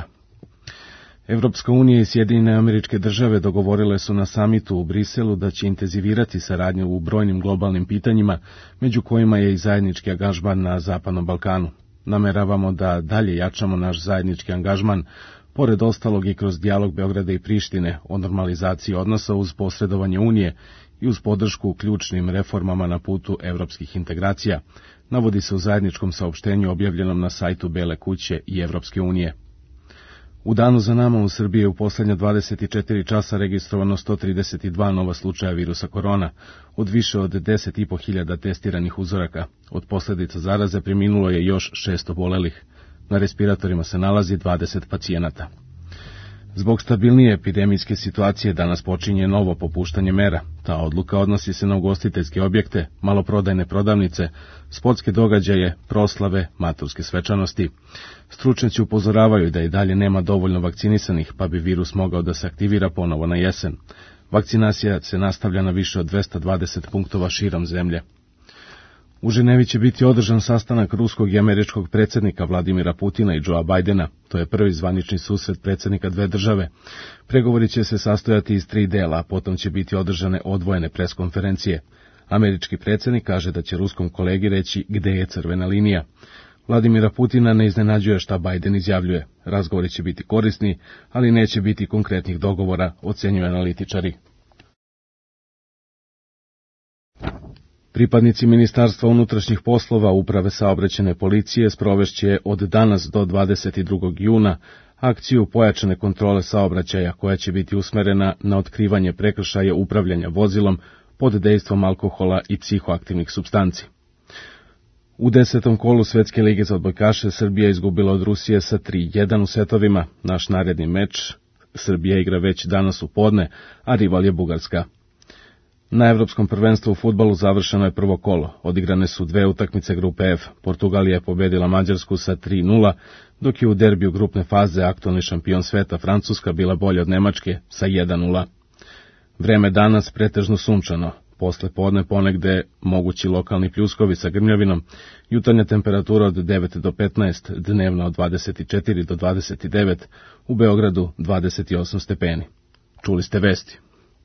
Evropska unija i Sjedinjene Američke Države dogovorile su na samitu u Briselu da će intenzivirati saradnju u brojnim globalnim pitanjima, među kojima je i zajednički angažman na Zapadnom Balkanu. Nameravamo da dalje jačamo naš zajednički angažman, pored ostalog i kroz dijalog Beograda i Prištine o normalizaciji odnosa uz posredovanje Unije i uz podršku ključnim reformama na putu evropskih integracija, navodi se u zajedničkom saopštenju objavljenom na sajtu Bele kuće i Evropske unije. U danu za nama u Srbiji je u posljednja dvadeset četiri časa registrovano sto trideset dva nova slučaja virusa korona, od više od deset i po hiljada testiranih uzoraka. Od posljedica zaraze preminulo je još šest obolelih. Na respiratorima se nalazi dvadeset pacijenata. Zbog stabilnije epidemijske situacije danas počinje novo popuštanje mera. Ta odluka odnosi se na ugostiteljske objekte, maloprodajne prodavnice, sportske događaje, proslave, maturske svečanosti. Stručnjaci upozoravaju da i dalje nema dovoljno vakcinisanih, pa bi virus mogao da se aktivira ponovo na jesen. Vakcinacija se nastavlja na više od dvesta dvadeset punktova širom zemlje. U Ženevi će biti održan sastanak ruskog i američkog predsjednika Vladimira Putina i Joea Bajdena. To je prvi zvanični susret predsjednika dve države. Pregovori će se sastojati iz tri dela, a potom će biti održane odvojene preskonferencije. Američki predsjednik kaže da će ruskom kolegi reći gde je crvena linija. Vladimira Putina ne iznenađuje šta Bajden izjavljuje. Razgovori će biti korisni, ali neće biti konkretnih dogovora, ocenjuju analitičari. Pripadnici Ministarstva unutrašnjih poslova Uprave saobraćajne policije sprovešće od danas do dvadeset drugog juna akciju pojačane kontrole saobraćaja koja će biti usmerena na otkrivanje prekršaja upravljanja vozilom pod dejstvom alkohola i psihoaktivnih supstanci. U desetom kolu Svetske lige za odbojkaše Srbija izgubila od Rusije sa tri jedan u setovima. Naš naredni meč Srbija igra već danas u podne, a rival je Bugarska. Na Evropskom prvenstvu u fudbalu završeno je prvo kolo. Odigrane su dve utakmice grupe F. Portugalija je pobedila Mađarsku sa tri nula, dok je u derbiju grupne faze aktualni šampion sveta Francuska bila bolja od Nemačke sa jedan nula. Vreme danas pretežno sunčano. Posle podne ponegde mogući lokalni pljuskovi sa grmljavinom, jutarnja temperatura od devet do petnaest, dnevna od dvadeset četiri do dvadeset devet, u Beogradu dvadeset osam stepeni. Čuli ste vesti.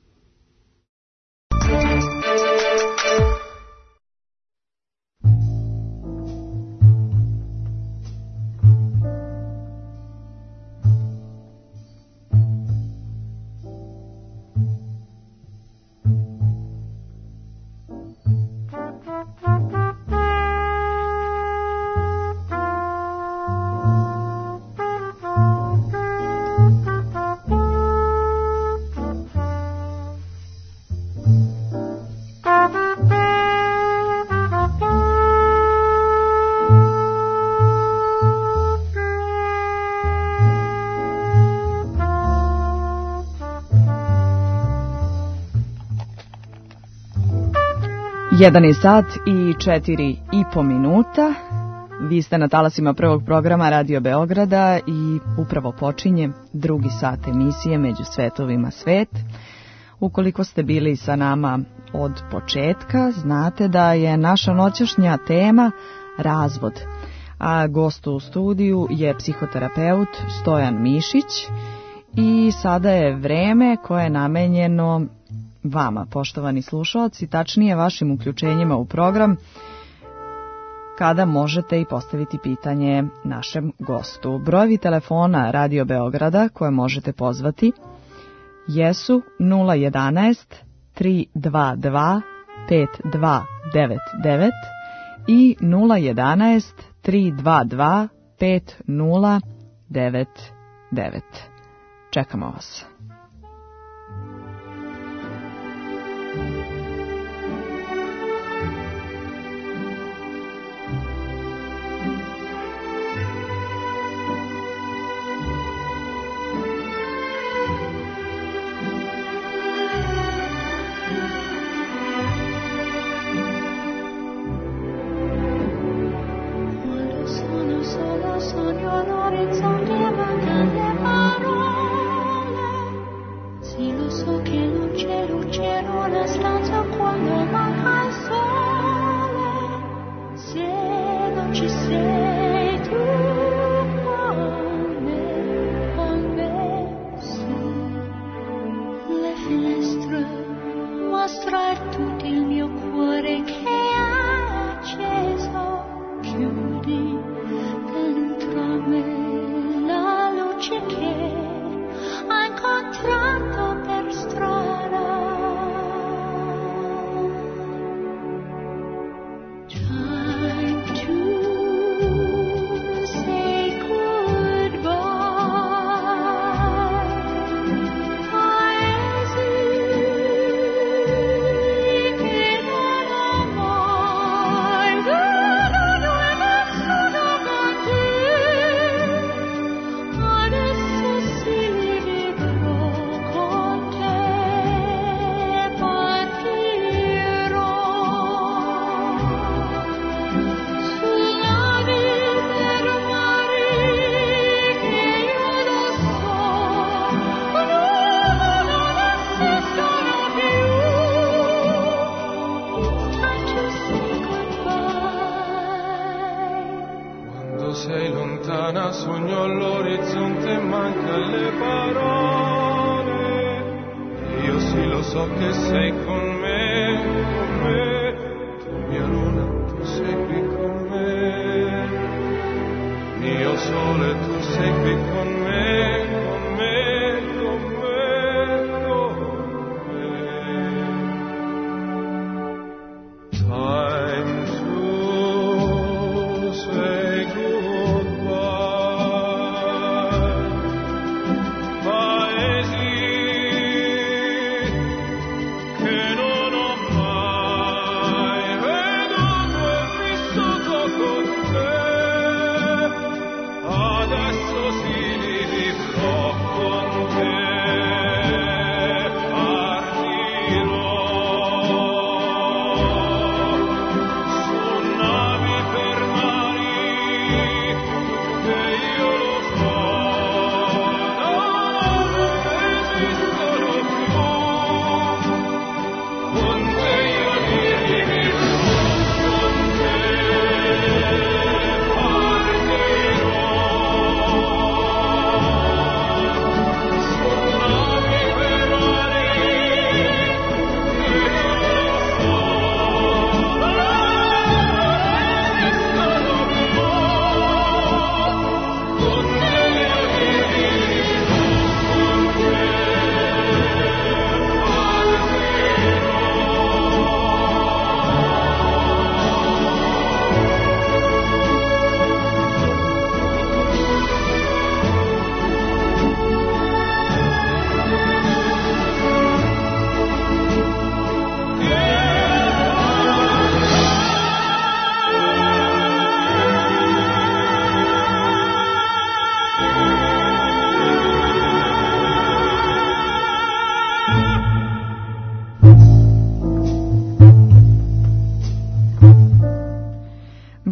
Jedan je sat i četiri i po minuta. Vi ste na talasima prvog programa Radio Beograda i upravo počinje drugi sat emisije Među svetovima svet. Ukoliko ste bili sa nama od početka, znate da je naša noćašnja tema razvod. A gost u studiju je psihoterapeut Stojan Mišić i sada je vreme koje je namenjeno vama, poštovani slušaoci, tačnije vašim uključenjima u program, kada možete i postaviti pitanje našem gostu. Brojevi telefona Radio Beograda koje možete pozvati jesu nula jedanaest tri dva dva pet dva devet devet i nula jedanaest tri dva dva pet nula devet devet. Čekamo vas. Adesso sì.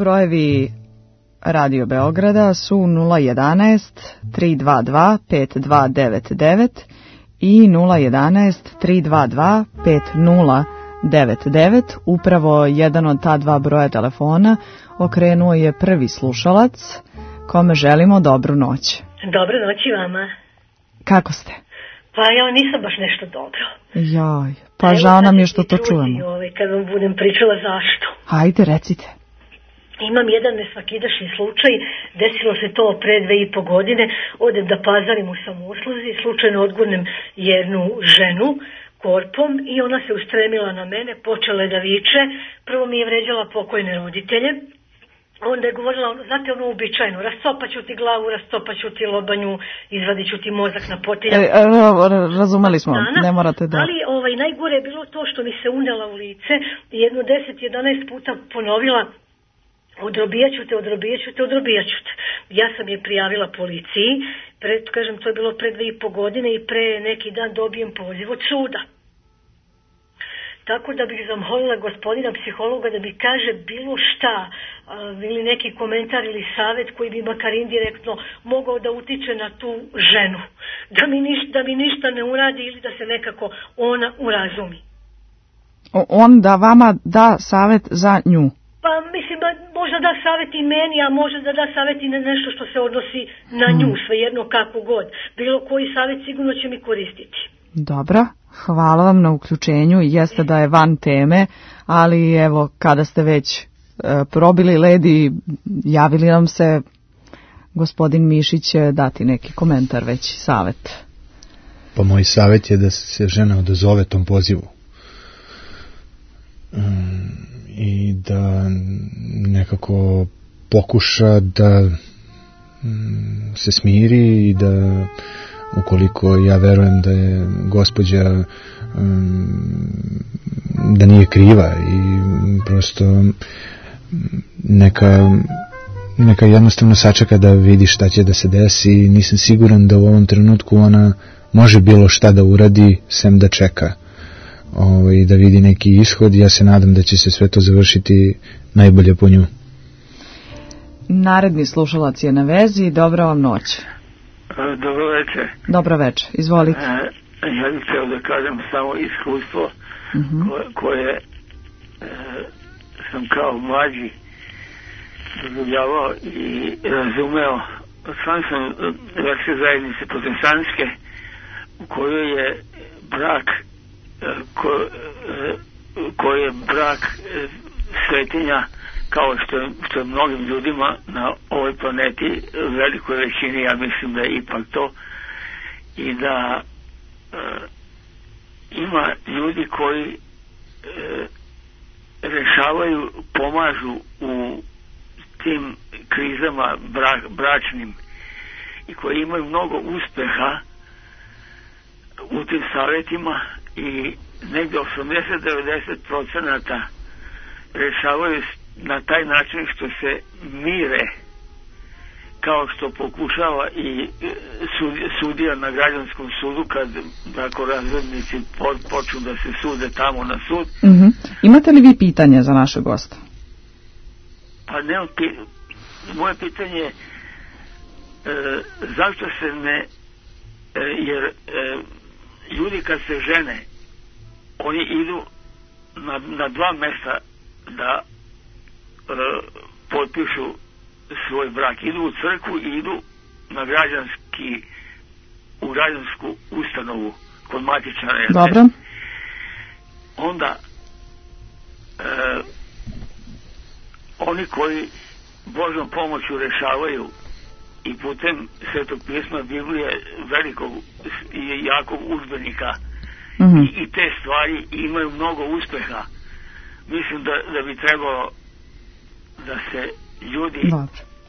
brojevi Radio Beograda su nula jedanaest tri dva dva pet dva devet devet i nula jedanaest tri dva dva pet nula devet devet. Upravo jedan od ta dva broja telefona okrenuo je prvi slušalac kome želimo dobru noć. Dobro noći vama. Kako ste? Pa ja nisam baš nešto dobro. Joj, pa žao nam je što to čujemo. Ovaj, kad vam budem pričala zašto. Hajde, recite. Imam jedan nesvakidašnji slučaj, desilo se to pre dve i po godine, odem da pazarim u samousluzi, slučajno odgurnem jednu ženu korpom i ona se ustremila na mene, počela je da viče, prvo mi je vređala pokojne roditelje, onda je govorila, ono, znate ono uobičajeno, rastopaću ti glavu, rastopaću ti lobanju, izvadiću ti mozak na potiljak. E, razumeli smo, ne morate da... Ali ovaj, najgore je bilo to što mi se unela u lice i jedno deset jedanaest puta ponovila, odrobijat ću te, odrobijat ću te, odrobijat ću te. Ja sam je prijavila policiji, pre, kažem, to je bilo pre dve i po godine i pre neki dan dobijem poziv od suda. Tako da bih zamolila gospodina psihologa da mi kaže bilo šta, ili neki komentar ili savjet koji bi makar indirektno mogao da utiče na tu ženu. Da mi, niš, da mi ništa ne uradi ili da se nekako ona urazumi. O, on da vama da savjet za nju? Pa mislim da možda da savjet i meni, a možda da da savjet i na nešto što se odnosi na nju, hmm. svejedno kako god. Bilo koji savjet sigurno će mi koristiti. Dobro, hvala vam na uključenju. Jeste da je van teme, ali evo kada ste već e, probili led i javili nam se, gospodin Mišić će dati neki komentar, već savjet. Pa moj savjet je da se žena odazove tom pozivu. Mm. I da nekako pokuša da se smiri i da ukoliko ja verujem da je gospođa da nije kriva i prosto neka neka jednostavno sačeka da vidi šta će da se desi i nisam siguran da u ovom trenutku ona može bilo šta da uradi sem da čeka. I da vidi neki ishod. Ja se nadam da će se sve to završiti najbolje po nju. Naredni slušalac je na vezi. Dobra vam noć. Dobro večer. Dobro večer, izvolite. Ja bih htio da kažem samo iskustvo uh-huh. koje, koje e, sam kao mlađi doživljavao i razumeo. Sam sam verske zajednice protestantske u kojoj je brak Ko, koji je brak svetinja kao što je, što je mnogim ljudima na ovoj planeti, velikoj većini, ja mislim da je ipak to, i da e, ima ljudi koji e, rešavaju, pomažu u tim krizama brak, bračnim i koji imaju mnogo uspeha u tim savjetima i negdje osamdeset do devedeset procenata rešavaju na taj način što se mire, kao što pokušava i sudija na građanskom sudu kad tako razrednici počnu da se sude tamo na sud. Mm-hmm. Imate li vi pitanje za naše gosta? Pa ne, moje pitanje je e, zašto se ne e, jer e, ljudi kad se žene oni idu na, na dva mesta da e, potpišu svoj brak. Idu u crkvu i idu na građanski u građansku ustanovu kod matičara. Dobro. Onda e, oni koji Božom pomoću rešavaju i putem Svetog pisma Biblije velikog i jakog udžbenika mm-hmm. I, i te stvari imaju mnogo uspeha. Mislim da, da bi trebalo da se ljudi e,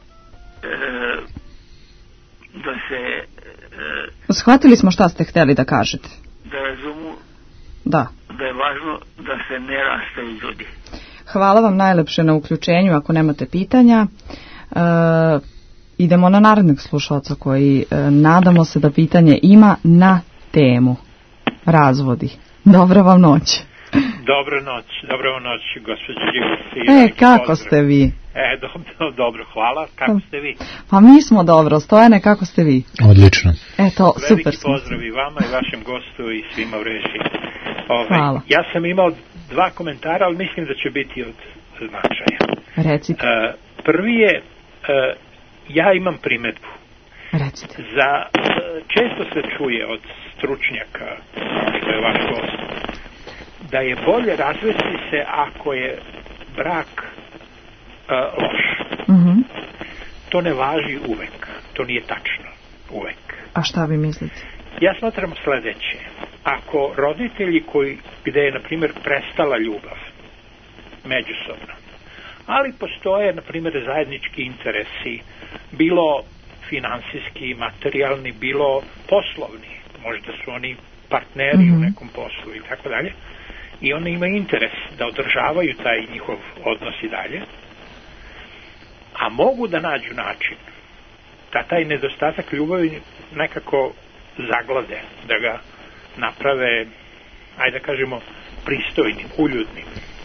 da se e, shvatili smo šta ste htjeli da kažete. Da razumu da. Da je važno da se ne rastaju ljudi. Hvala vam najlepše na uključenju. Ako nemate pitanja, e, idemo na narednog slušalca koji e, nadamo se da pitanje ima na temu razvodi. Dobra vam noć. Dobro noć, dobro noć, gospođo Đigos. E, kako pozdrav. Ste vi? E, do, dobro, hvala. Kako ste vi? Pa mi smo dobro, Stojane, kako ste vi? Odlično. Eto, veliki super smo. Veliki pozdrav i vama i vašem gostu i svima u režiji. Ove, hvala. Ja sam imao dva komentara, ali mislim da će biti od značaja. Recite. Uh, prvi je, uh, ja imam primetbu. Recite. Za, uh, često se čuje od stručnjaka, što je vaš gost, da je bolje razvesti se ako je brak uh, loš. Mm-hmm. To ne važi uvek. To nije tačno uvek. A šta vi mislite? Ja smatram sledeće. Ako roditelji koji, gde je, na primjer, prestala ljubav međusobno, ali postoje, na primjer, zajednički interesi, bilo finansijski, materijalni, bilo poslovni, možda su oni partneri mm-hmm. u nekom poslu i tako dalje, i oni imaju interes da održavaju taj njihov odnos i dalje, a mogu da nađu način da taj nedostatak ljubavi nekako zaglade, da ga naprave, ajde da kažemo, pristojnim, uljudnim.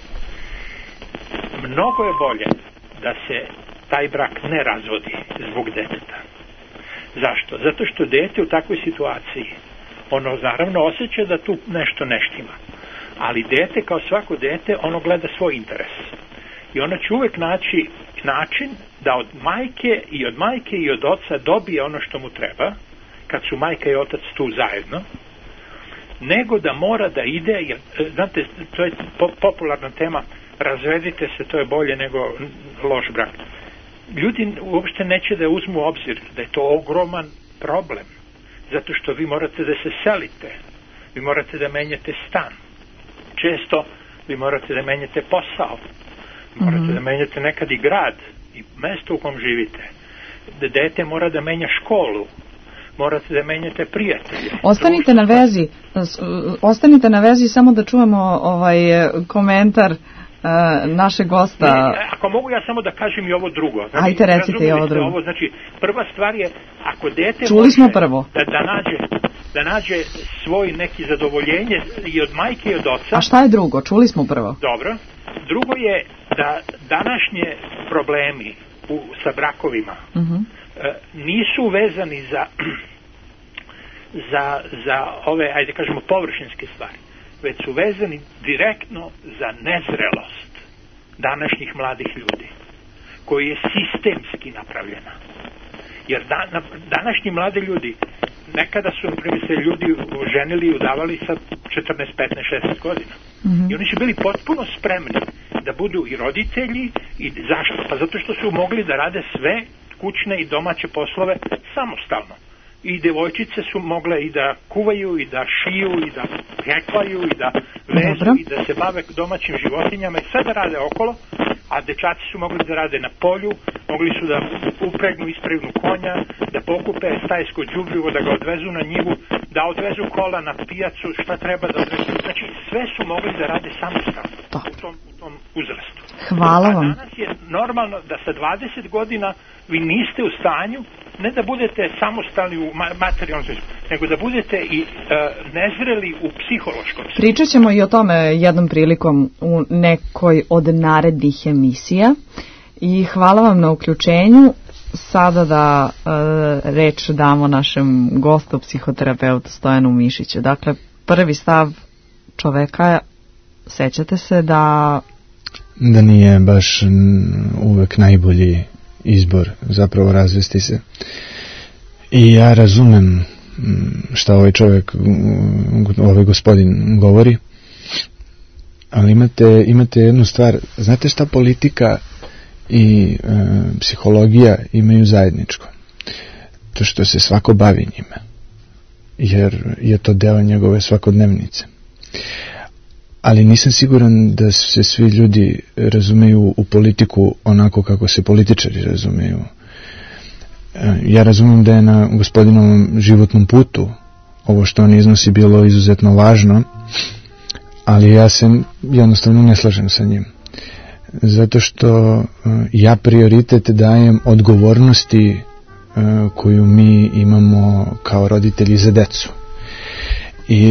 Mnogo je bolje da se taj brak ne razvodi zbog deteta. Zašto? Zato što dete u takvoj situaciji, ono naravno osjeća da tu nešto ne štima. Ali dete, kao svako dete, ono gleda svoj interes. I ono će uvek naći način da od majke i od majke i od oca dobije ono što mu treba, kad su majka i otac tu zajedno, nego da mora da ide, jer, znate, to je po, popularna tema, razvedite se, to je bolje nego loš brak. Ljudi uopšte neće da uzmu u obzir da je to ogroman problem, zato što vi morate da se selite, vi morate da menjate stan, često vi morate da menjate posao, morate mm-hmm. da menjate nekad i grad i mesto u kom živite, da dete mora da menja školu, morate da menjate prijatelje. Ostanite na vezi, ostanite na vezi samo da čujemo ovaj komentar uh, našeg gosta. Ne, ako mogu ja samo da kažem i ovo drugo. Znači, ajte, recite i ovo drugo. Ovo, znači, prva stvar je, ako dete čuli smo prvo. Da, da, nađe, da nađe svoj neki zadovoljenje i od majke i od oca. A šta je drugo? Čuli smo prvo. Dobro. Drugo je da današnje problemi u, sa brakovima uh-huh. nisu vezani za, za, za ove, ajde kažemo, površinske stvari, već su vezani direktno za nezrelost današnjih mladih ljudi, koji je sistemski napravljena. Jer da, na, današnji mladi ljudi, nekada su, na primjer, se ljudi ženili i udavali sa četrnaest, petnaest, šesnaest godina. Mm-hmm. I oni su bili potpuno spremni da budu i roditelji, i zašto? Pa zato što su mogli da rade sve kućne i domaće poslove samostalno. I devojčice su mogle i da kuvaju, i da šiju, i da peklaju, i da vezu, Dobro. I da se bave domaćim životinjama i sve da rade okolo, a dečaci su mogli da rade na polju, mogli su da upregnu, isprevnu konja, da pokupe stajsko đubrivo, da ga odvezu na njivu, da odvezu kola na pijacu, šta treba da odvezu. Znači, sve su mogli da rade samostalno u tom, u tom uzrastu. Hvala vam. A danas je normalno da sa dvadeset godina vi niste u stanju ne da budete samostalni u materijalnom smislu, nego da budete i uh, nezreli u psihološkom smislu. Pričat ćemo i o tome jednom prilikom u nekoj od narednih emisija i hvala vam na uključenju. Sada da uh, reč damo našem gostu, psihoterapeutu Stojanu Mišiću. Dakle, prvi stav čoveka, sećate se da... Da nije baš uvek najbolji izbor zapravo razvesti se. I ja razumem šta ovaj čovjek, ovaj gospodin govori, ali imate, imate jednu stvar, znate šta politika i e, psihologija imaju zajedničko? To što se svako bavi njime, jer je to deo njegove svakodnevnice. Ali nisam siguran da se svi ljudi razumeju u politiku onako kako se političari razumeju. Ja razumem da je na gospodinovom životnom putu ovo što on iznosi bilo izuzetno važno, ali ja se jednostavno ne slažem sa njim. Zato što ja prioritet dajem odgovornosti koju mi imamo kao roditelji za decu. I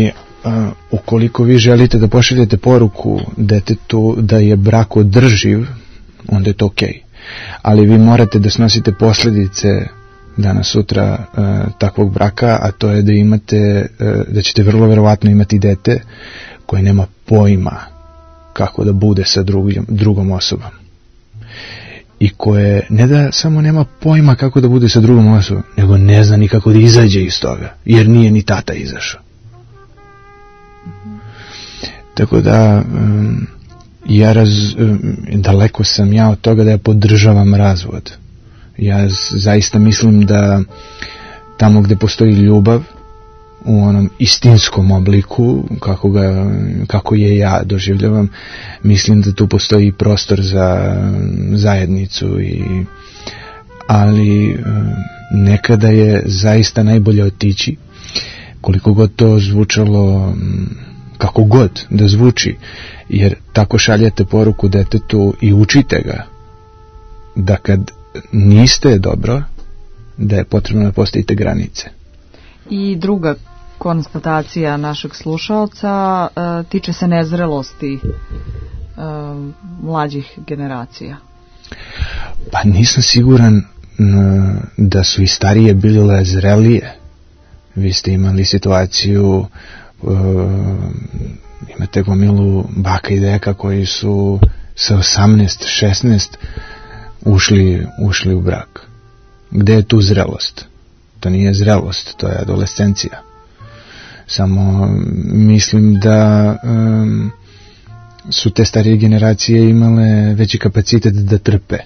a, ukoliko vi želite da pošaljete poruku detetu da je brak održiv, onda je to okej. Okay. Ali vi morate da snosite posljedice danas sutra uh, takvog braka, a to je da imate, uh, da ćete vrlo verovatno imati dete koje nema pojma kako da bude sa drugim, drugom osobom. I koje ne da samo nema pojma kako da bude sa drugom osobom, nego ne zna ni kako da izađe iz toga, jer nije ni tata izašao. Mm-hmm. Tako da um, ja raz, um, daleko sam ja od toga da ja podržavam razvod. Ja zaista mislim da tamo gde postoji ljubav u onom istinskom obliku kako, ga, kako je ja doživljavam, mislim da tu postoji prostor za zajednicu i, ali nekada je zaista najbolje otići, koliko god to zvučalo, kako god da zvuči, jer tako šaljete poruku detetu i učite ga da kad niste dobro, da je potrebno da postavite granice. I druga konstatacija našeg slušalca uh, tiče se nezrelosti uh, mlađih generacija. Pa nisam siguran uh, da su i starije bile zrelije. Vi ste imali situaciju, uh, imate gomilu baka i deka koji su sa osamnaest šesnaest ušli, ušli u brak. Gde je tu zrelost? To nije zrelost, to je adolescencija. Samo mislim da um, su te starije generacije imale veći kapacitet da trpe.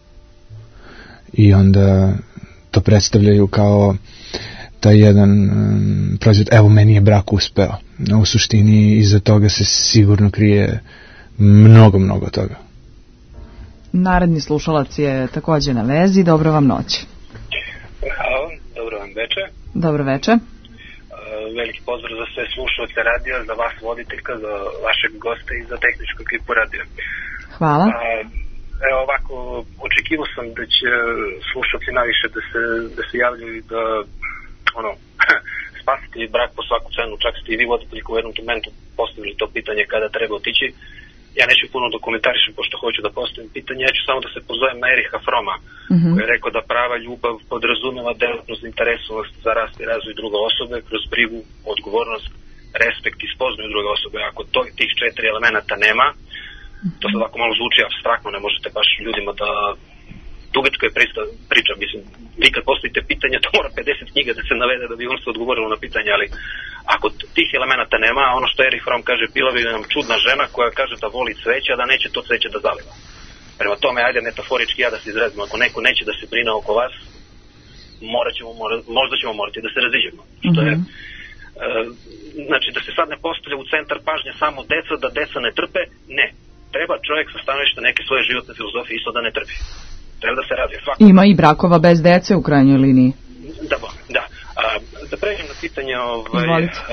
I onda to predstavljaju kao taj jedan um, proizvod, evo meni je brak uspeo. U suštini iza toga se sigurno krije mnogo, mnogo toga. Naredni slušalac je također na vezi. Dobro vam noć. Hvala, dobro vam večer. Dobro večer. Veliki pozdrav za sve slušalce radija, za vas voditeljka, za vašeg gosta i za tehničku ekipu radija. Hvala. A, evo ovako, očekivao sam da će slušalci najviše da se, da se javljaju da ono, spasiti brak po svaku cenu, čak ste i vi voditeljka u jednom momentu postavili to pitanje kada treba otići. Ja neću puno dokumentarišem, pošto hoću da postavim pitanje, ja ću samo da se pozovem na Ericha Froma, mm-hmm. koji je rekao da prava ljubav podrazumeva delatnu zainteresovanost za rast i razvoj druge osobe kroz brigu, odgovornost, respekt i spoznaju druge osobe. Ako to, tih četiri elementa nema, mm-hmm. to sad ovako malo zvuči apstraktno, ne možete baš ljudima da... Dugačka je priča, mislim, vi kad postavite pitanje, to mora pedeset knjiga da se navede da bi on se odgovorilo na pitanje, ali ako tih elemenata nema, ono što Erich Fromm kaže, bila bi nam čudna žena koja kaže da voli cveće, a da neće to cveće da zaliva. Prema tome, ajde metaforički ja da se izrazim, ako neko neće da se brine oko vas, morat ćemo, mora, možda ćemo morati da se raziđemo. Što je, mm-hmm. e, znači, da se sad ne postavlja u centar pažnje samo deca, da deca ne trpe, ne. Treba čovjek sa stanovišta neke svoje životne filozofije isto da ne trpi. Treba da se razvije svako. Ima i brakova bez dece u krajnjoj liniji. Da, da. A, da pređem na pitanje, ovaj,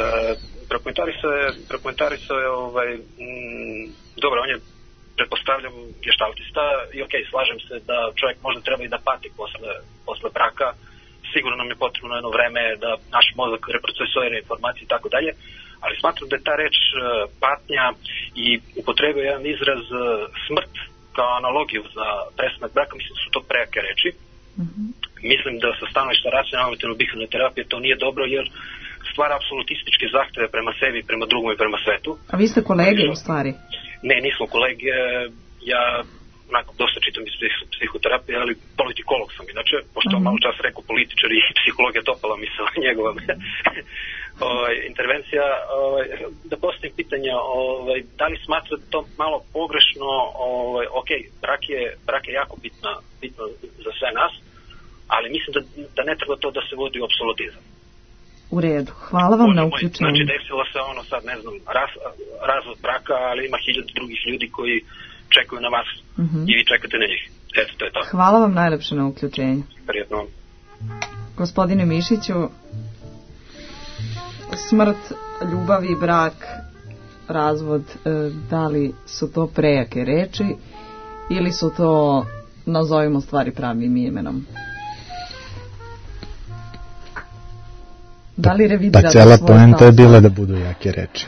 prokomentarisao je, ovaj, m, dobro, on je, pretpostavljam, geštaltista i okej, okay, slažem se da čovjek možda treba i da pati posle, posle braka. Sigurno nam je potrebno jedno vreme da naš mozak reprocesuje informacije i tako dalje, ali smatram da je ta reč patnja i upotrebio jedan izraz smrt kao analogiju za prestanak braka, mislim da su to prejake reči. Mm-hmm. Mislim da sa stanovišta racionalno bihavne terapije to nije dobro, jer stvara apsolutističke zahteve prema sebi, prema drugom i prema svetu. A vi ste kolege u stvari? Ne, nismo kolege, ja onako dosta čitam iz psihoterapije, ali politikolog sam inače, pošto mm-hmm. malo čas rekao političar i psihologija dopala mi se njegova ovaj, intervencija. Ovaj, da postavim pitanja, ovaj, da li smatrate to malo pogrešno? Ovaj, ok, brak je, brak je jako bitna, bitno za sve nas, ali mislim da, da ne treba to da se vodi u apsolutizam. U redu, hvala vam na uključenju. Znači, desilo se ono sad, ne znam, raz, razvod braka, ali ima hiljadu drugih ljudi koji čekaju na vas mm-hmm. i vi čekate na njih. Eto, to je to. Hvala vam najlepše na uključenju. Prijetno vam. Gospodine Mišiću, smrt, ljubav i brak, razvod, da li su to prejake reči ili su to, nazovimo stvari pravim imenom? Da li revidirate pa cela svoj poenta je stav? bila da budu jake reči.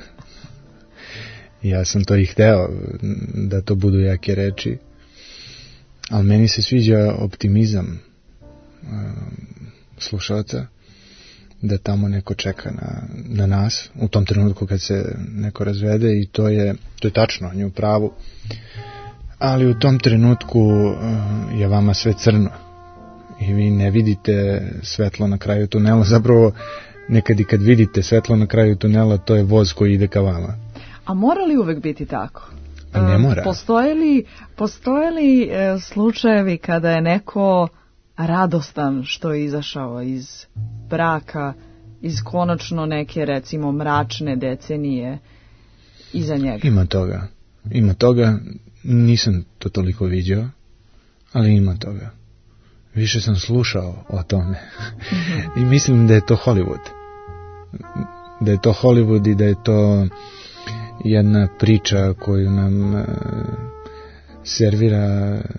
Ja sam to i hteo, da to budu jake reči, ali meni se sviđa optimizam um, slušalca, da tamo neko čeka na, na nas u tom trenutku kad se neko razvede, i to je, to je tačno, on je u pravu, ali u tom trenutku uh, je vama sve crno i vi ne vidite svetlo na kraju tunela. Zapravo nekad i kad vidite svetlo na kraju tunela, to je voz koji ide ka vama. A mora li uvek biti tako? Pa ne mora. Postoje li, postoje li e, slučajevi kada je neko radostan što je izašao iz braka, iz konačno neke, recimo, mračne decenije iza njega? Ima toga. Ima toga. Nisam to toliko viđao, ali ima toga. Više sam slušao o tome. I mislim da je to Hollywood. Da je to Hollywood i da je to jedna priča koju nam uh, servira uh,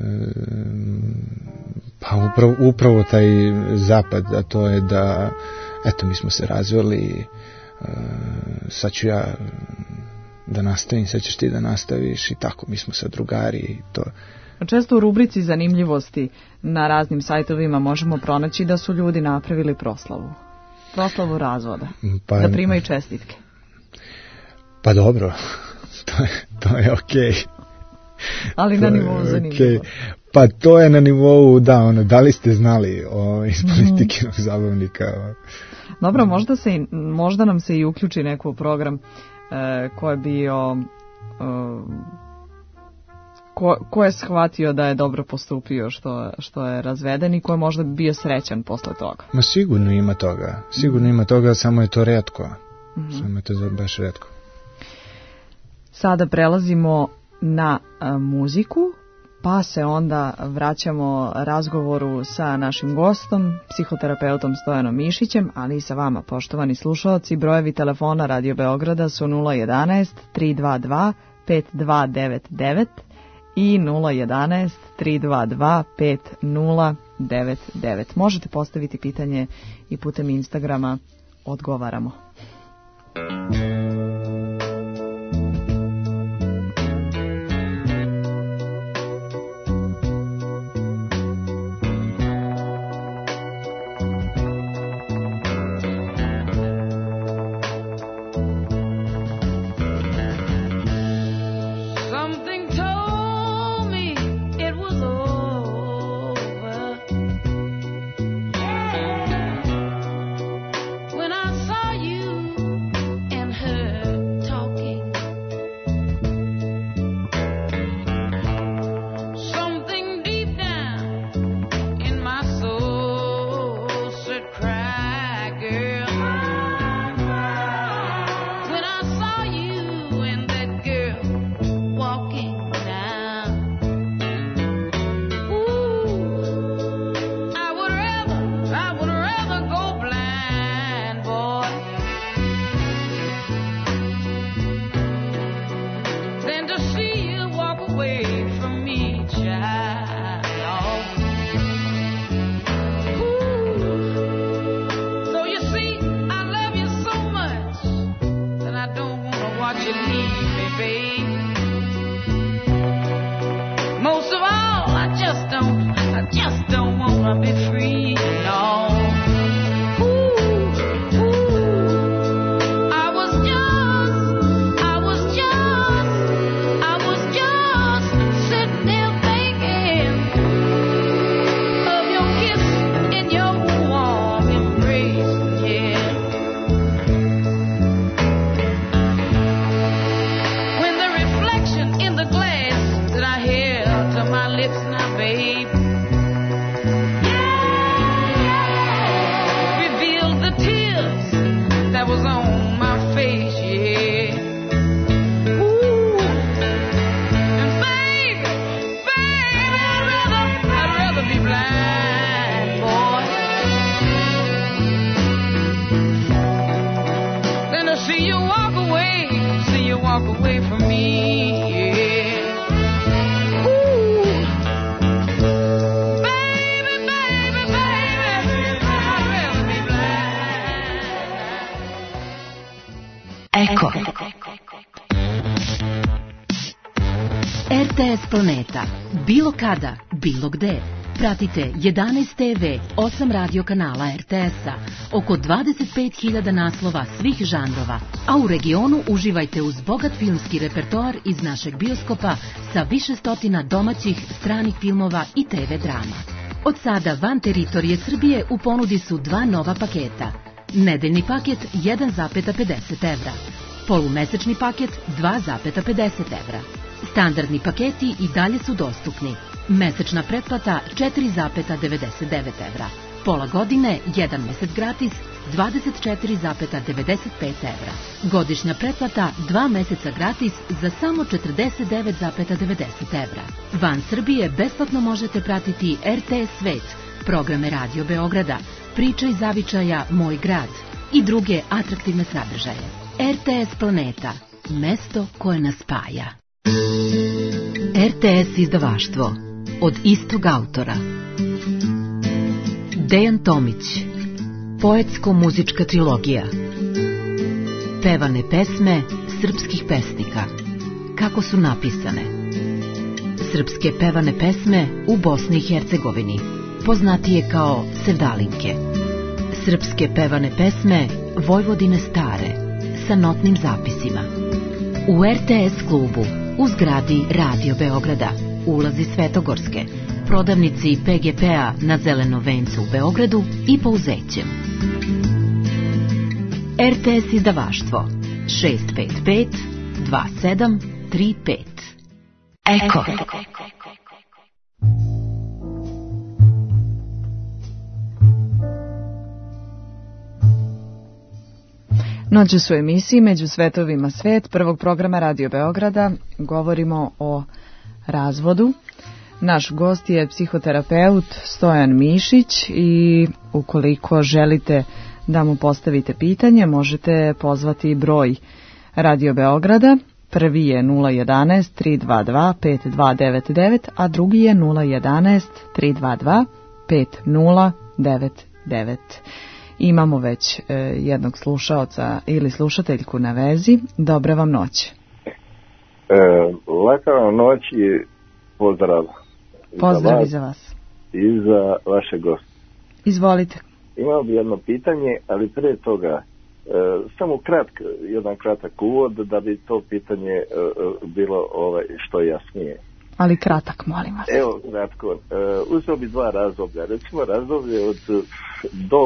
pa upravo, upravo taj zapad, a to je da eto, mi smo se razveli, uh, sad ću ja da nastavim, sad ćeš ti da nastaviš i tako, mi smo sad drugari i to. Često u rubrici zanimljivosti na raznim sajtovima možemo pronaći da su ljudi napravili proslavu. Proslavu razvoda. Pa, da primaju čestitke. Pa dobro, to je, to je okej. Okay. Ali na nivou zanimljivo. Okay. Pa to je na nivou, da, ono, da li ste znali o, iz politikinog mm. zabavnika? Dobro, možda, se, možda nam se i uključi neko program e, ko je bio... E, Ko, ko je shvatio da je dobro postupio što, što je razveden i ko je možda bio srećan posle toga? Ma sigurno ima toga. Sigurno ima toga, samo je to retko. Mm-hmm. Samo je to baš retko. Sada prelazimo na a, muziku, pa se onda vraćamo razgovoru sa našim gostom, psihoterapeutom Stojanom Mišićem, ali i sa vama, poštovani slušalci. Brojevi telefona Radio Beograda su nula jedanaest tri dva dva pet dva devet devet i nula jedanaest tri dva dva pet nula devet devet. Možete postaviti pitanje i putem Instagrama, odgovaramo. Lips now, babe. Yeah. Eko. R T S Planeta. Bilo kada, bilo gde. Pratite jedanaest te ve, osam radio kanala R T S-a, oko dvadeset pet hiljada naslova svih žanrova, a u regionu uživajte uz bogat filmski repertoar iz našeg bioskopa sa više stotina domaćih, stranih filmova i te ve drama. Od sada van teritorije Srbije u ponudi su dva nova paketa. Nedeljni paket jedan zarez pedeset evra, polumesečni paket dva zarez pedeset evra. Standardni paketi i dalje su dostupni. Mesečna pretplata četiri zarez devedeset devet evra. Pola godine, jedan mesec gratis, dvadeset četiri zarez devedeset pet evra. Godišnja pretplata, dva meseca gratis za samo četrdeset devet zarez devedeset evra. Van Srbije besplatno možete pratiti R T S Svet, programe Radio Beograda, Priča iz zavičaja Moj grad i druge atraktivne sadržaje. R T S Planeta, mesto koje nas spaja. R T S izdavaštvo, od istog autora. Dejan Tomić, poetsko-muzička trilogija. Pevane pesme srpskih pesnika. Kako su napisane? Srpske pevane pesme u Bosni i Hercegovini, poznatije kao sevdalinke. Srpske pevane pesme Vojvodine stare, sa notnim zapisima. U R T S klubu, u zgradi Radio Beograda, ulazi Svetogorske, prodavnici P G P-a na Zelenom vencu u Beogradu i Pouzećem. R T S izdavaštvo šest pet pet dva sedam tri pet. Eko. Noćas u emisiji Među svetovima svet prvog programa Radio Beograda govorimo o razvodu. Naš gost je psihoterapeut Stojan Mišić i ukoliko želite da mu postavite pitanje, možete pozvati broj Radio Beograda. Prvi je nula jedan tri dva dva pet dva devet devet, a drugi je nula jedan tri dva dva pet nula devet devet. Imamo već e, jednog slušaoca ili slušateljku na vezi. Dobra vam noć. E, laka vam noć i pozdrav. Pozdrav i za vas. I za vaše goste. Izvolite. Imao bi jedno pitanje, ali pre toga, e, samo kratko, jedan kratak uvod, da bi to pitanje e, bilo ovaj, što jasnije. Ali kratak, molim vas. Evo, kratko. E, uzeo bi dva razdoblja. Recimo razdoblje od do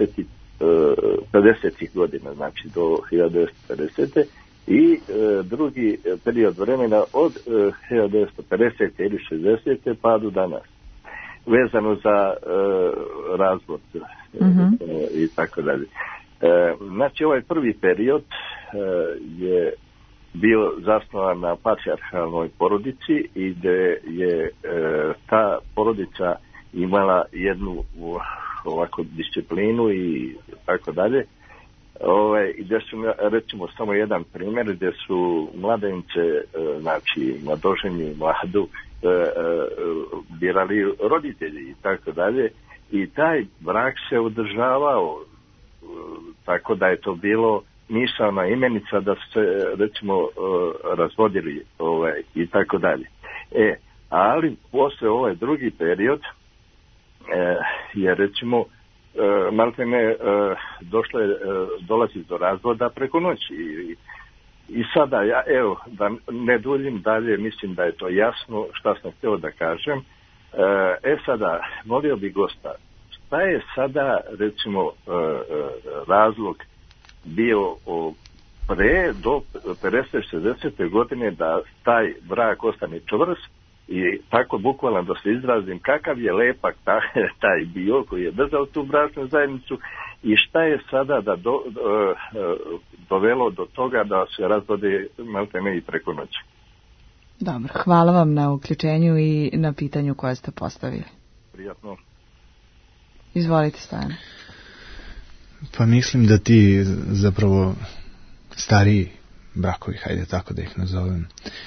pedesetih godina, znači do hiljadu devetsto pedesete. I e, drugi period vremena od e, hiljadu devetsto pedesete ili šezdesete pa do danas. Vezano za e, razvod mm-hmm. e, i tako dalje. E, znači ovaj prvi period e, je bio zasnovan na patrijarhalnoj porodici i gdje je e, ta porodica imala jednu ovako disciplinu i tako dalje. Ove, gdje su, recimo, samo jedan primjer gdje su mladenice, e, znači mladoženju i mladu e, e, birali roditelji i tako dalje. I taj brak se održavao e, tako da je to bilo misaona imenica da su se, recimo, e, razvodili ove, i tako dalje. E, ali posle ovaj drugi period e, je, recimo, Uh, maltene uh, došlo je, uh, dolazi do razvoda preko noći i, i sada ja, evo, da ne duljim dalje, mislim da je to jasno šta sam htio da kažem. Uh, e sada, molio bi gosta, šta je sada, recimo, uh, uh, razlog bio uh, pre do pedeset šezdeset godine da taj brak ostane čvrst i tako bukvalno da se izrazim kakav je lepak taj, taj bio koji je držao tu bračnu zajednicu i šta je sada da do, do, dovelo do toga da se razvode maltene i preko noći. Dobro, hvala vam na uključenju i na pitanju koje ste postavili. Prijatno. Izvolite, Stojan. Pa mislim da ti zapravo stariji brakovi, hajde tako da ih nazovem,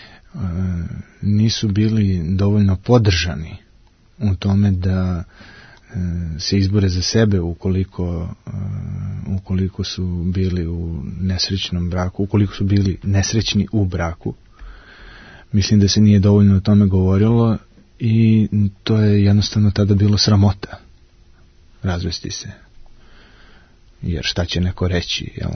nisu bili dovoljno podržani u tome da se izbore za sebe ukoliko ukoliko su bili u nesrećnom braku, ukoliko su bili nesrećni u braku. Mislim da se nije dovoljno o tome govorilo i to je jednostavno tada bilo sramota razvesti se. Jer šta će neko reći, jel?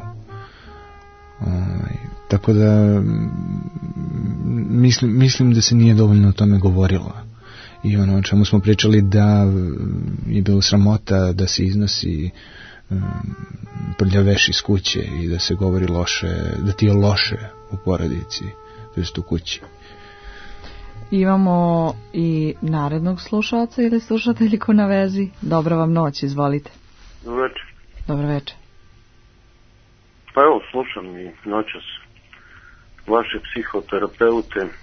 O, tako da mislim, mislim da se nije dovoljno o tome govorilo. I ono o čemu smo pričali da je bilo sramota da se iznosi um, prljaveš iz kuće i da se govori loše, da ti je loše u porodici, to jest u kući. Imamo i narednog slušalca ili slušateljiku na vezi. Dobra vam noć, izvolite. Dobro večer. Dobro večer. Pa evo, slušam i noćas vaše psihoterapeute. E,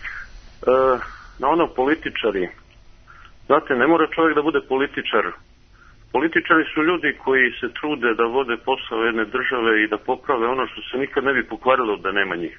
na ono političari, znate, ne mora čovjek da bude političar. Političari su ljudi koji se trude da vode posao jedne države i da poprave ono što se nikad ne bi pokvarilo da nema njih.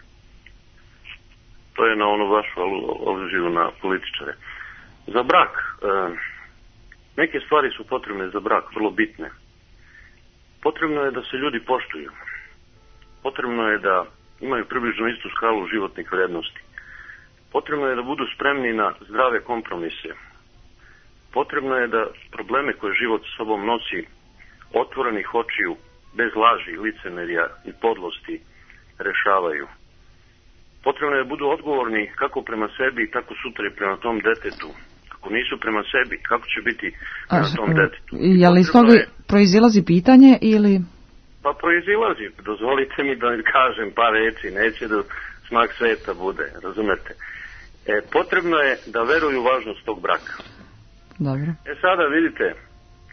To je na ono vašu aluziju na političare. Za brak, e, neke stvari su potrebne za brak, vrlo bitne. Potrebno je da se ljudi poštuju. Potrebno je da imaju približno istu skalu životnih vrednosti. Potrebno je da budu spremni na zdrave kompromise. Potrebno je da probleme koje život sa sobom nosi, otvorenih očiju, bez laži, licemerja i podlosti, rešavaju. Potrebno je da budu odgovorni kako prema sebi, tako sutra i prema tom detetu. Ako nisu prema sebi, kako će biti prema tom detetu? Je li iz toga proizilazi pitanje ili... Pa proizilazi, dozvolite mi da kažem par reči, neće da smak sveta bude, razumete. E, potrebno je da veruju u važnost tog braka. Dobro. E sada vidite, e,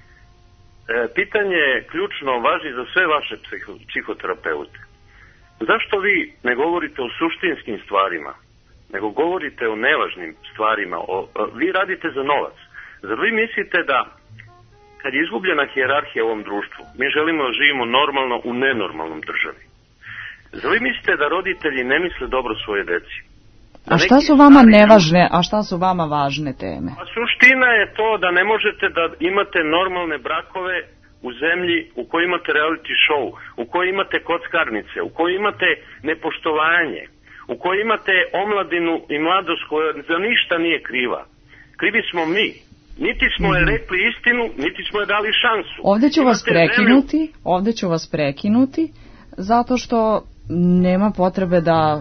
pitanje je ključno, važi za sve vaše psiho, psihoterapeute. Zašto vi ne govorite o suštinskim stvarima, nego govorite o nevažnim stvarima, o, o, vi radite za novac. Zar vi mislite da kad je izgubljena hijerarhija u ovom društvu, mi želimo da živimo normalno u nenormalnom državi. Zar vi mislite da roditelji ne misle dobro svoje deci? Da a šta su vama nevažne, a šta su vama važne teme? A suština je to da ne možete da imate normalne brakove u zemlji u kojoj imate reality show, u kojoj imate kockarnice, u kojoj imate nepoštovanje, u kojoj imate omladinu i mladost koja za ništa nije kriva. Krivi smo mi. Niti smo je rekli istinu, niti smo je dali šansu. Ovdje ću imate vas prekinuti, zemlju... ovdje ću vas prekinuti, zato što nema potrebe da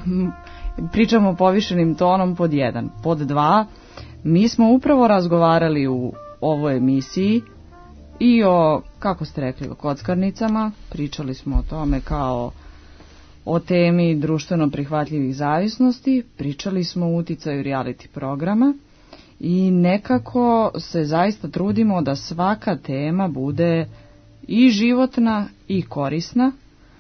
pričamo povišenim tonom pod jedan. Pod dva, mi smo upravo razgovarali u ovoj emisiji i o, kako ste rekli, o kockarnicama, pričali smo o tome kao o temi društveno prihvatljivih zavisnosti, pričali smo o uticaju reality programa i nekako se zaista trudimo da svaka tema bude i životna i korisna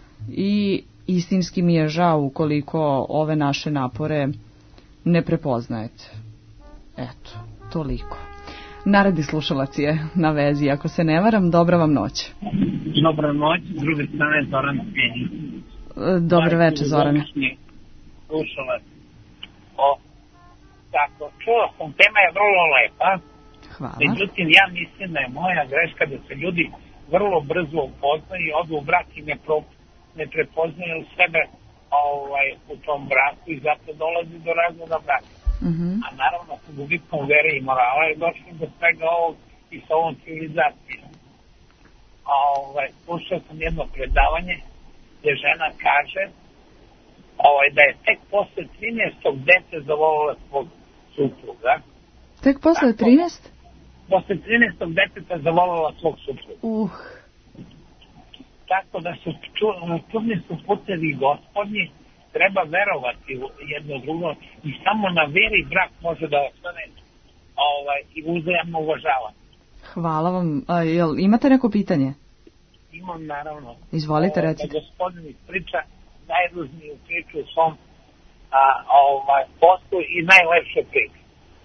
i istinski mi je žao ukoliko ove naše napore ne prepoznajete. Eto, toliko. Naredni slušalac je na vezi, ako se ne varam. Dobra vam noć. Dobra noć, s druge strane Zoran Pjenji. Dobar večer, Zorane. Slušalac. O, tako, čuo sam, tema je vrlo lepa. Hvala. Međutim, ja mislim da je moja greška da se ljudi vrlo brzo upoznaju i odu u brak i ne, pro, ne prepoznaju sebe ovaj, u tom braku i zato dolazi do razvoda braka. Mm-hmm. A naravno sa gubitkom vere i morala je došlo do svega ovog i sa ovom civilizacijom. A ovaj, slušao sam jedno predavanje gdje žena kaže ovaj, da je tek posle trinaestog dete zavolila svog supruga. Tek posle trinaest? Posle trinaestog deteta zavolila svog supruga. Uh. Tako da su čudni su putevi gospodnji, treba verovati jedno drugo i samo na veri brak može da ostane ovaj, i uzajamno uvažavati. Hvala vam. A, jel imate neko pitanje? Imam, naravno. Izvolite, o, recite. Da gospodin ispriča najružniju priču u svom a, ovaj, poslu i najlepše priče.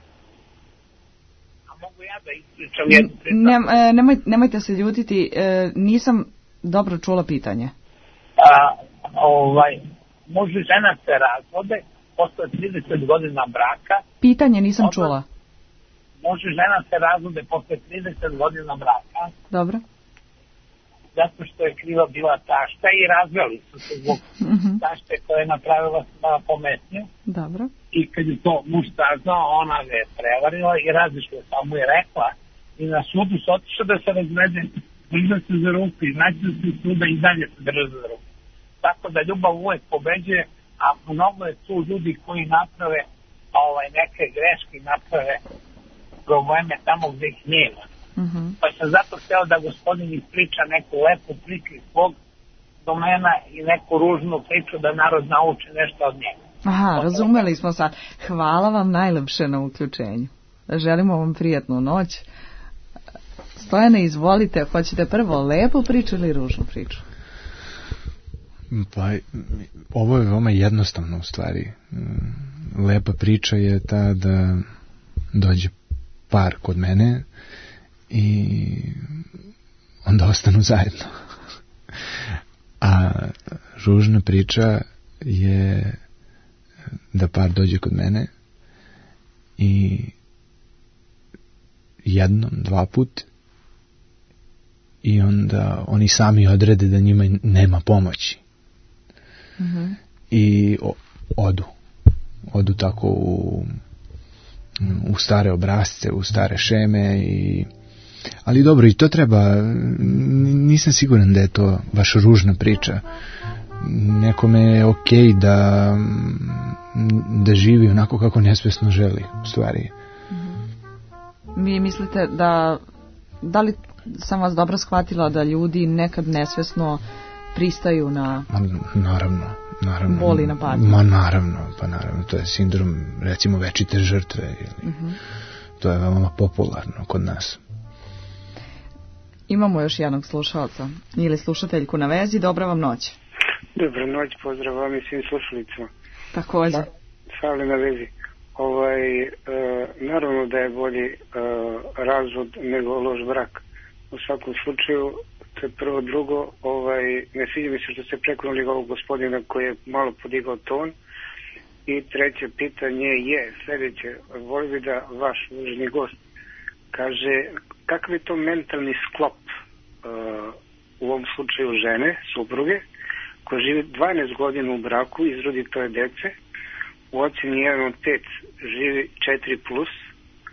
A mogu ja da ispričam jednu priču? Ne, nemoj, nemojte se ljutiti, e, nisam dobro čula pitanje. A, ovaj, muž i žena se razvode posle trideset godina braka. Pitanje nisam Odla, čula. Muž i žena se razvode posle trideset godina braka. Dobro. zato što je kriva bila tašta i razveli su se zbog Mhm. tašte koja je napravila sama pometnju. Dobro. I kad je to muž saznao, ona ga je prevarila i razišla, samo je rekla i na sudu se otišao da se razvede, drža se za ruku i naći da se suda i dalje se drža za ruku. Tako da ljubav uvek pobeđuje, a mnogo je tu ljudi koji naprave ovaj, neke greške i naprave probleme tamo gde ih nema. Mhm. Pa sam zato hteo da gospodin ispriča neku lepu priču iz svog domena i neku ružnu priču da narod nauči nešto od njega. Aha, razumeli smo sad. Hvala vam najlepše na uključenju. Želimo vam prijatnu noć. Stojane, izvolite, hoćete prvo lepu priču ili ružnu priču? Pa, ovo je veoma jednostavno u stvari. Lepa priča je ta da dođe par kod mene i onda ostanu zajedno. A ružna priča je da par dođe kod mene i jednom, dva put i onda oni sami odrede da njima nema pomoći. Mhm. I o, odu. Odu tako u, u stare obrazce, u stare šeme i ali dobro, i to treba, nisam siguran da je to baš ružna priča. Nekome je okej da da živi onako kako nesvesno želi, u stvari. Vi mislite da, da li sam vas dobro shvatila da ljudi nekad nesvesno pristaju na Ma, naravno, naravno. boli na patnju? Ma naravno, pa naravno, to je sindrom recimo večite žrtve ili Mhm. to je veoma popularno kod nas. Imamo još jednog slušalca ili slušateljku na vezi. Dobra vam noć. Dobro noć, pozdrav vam i svim slušalicima. Također. Savle na vezi. Ovaj, e, naravno da je bolji e, razvod nego loš brak. U svakom slučaju, to je prvo. Drugo, ovaj, ne sviđa mi se što ste prekonuli ovog gospodina koji je malo podigao ton. I treće pitanje je sljedeće. Volim bi da vaš uvaženi gost kaže kakav je to mentalni sklop uh, u ovom slučaju žene, supruge, koja živi dvanaest godina u braku, izrodi troje dece, u ocjeni jedan od pet živi četiri plus, uh,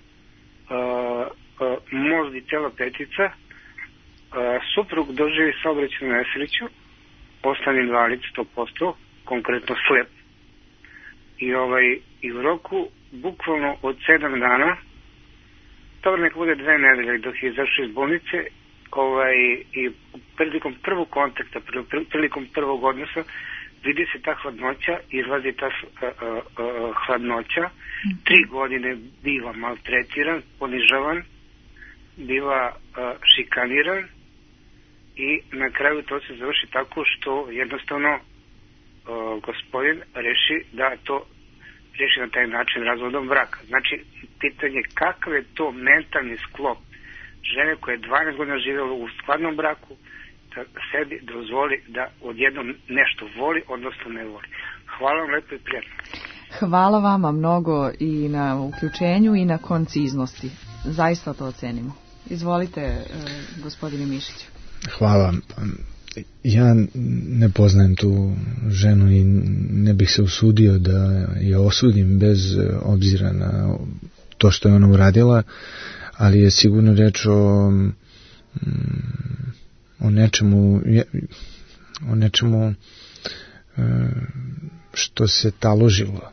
uh, mozg i tela petica, uh, suprug doživi saobraćajnu nesreću, ostane invalid sto posto, konkretno slep, i ovaj i u roku bukvalno od sedam dana, dobro nek bude dve nedelje dok je izašao iz bolnice, ovaj, i prilikom prvog kontakta, prilikom prvog odnosa, vidi se ta hladnoća, izlazi ta uh, uh, uh, hladnoća, mm-hmm. tri godine biva maltretiran, ponižavan, biva uh, šikaniran i na kraju to se završi tako što jednostavno uh, gospodin reši da to riješi na taj način razvodom braka. Znači, pitanje kakav je to mentalni sklop žene koja je dvanaest godina živjela u skladnom braku, da sebi dozvoli da odjednom nešto voli, odnosno ne voli. Hvala vam lepo i prijatno. Hvala vama mnogo i na uključenju i na konciznosti. Zaista to ocenimo. Izvolite, gospodine Mišiću. Hvala. Ja ne poznajem tu ženu i ne bih se usudio da je osudim bez obzira na to što je ona uradila, ali je sigurno reč o o nečemu o nečemu što se taložilo.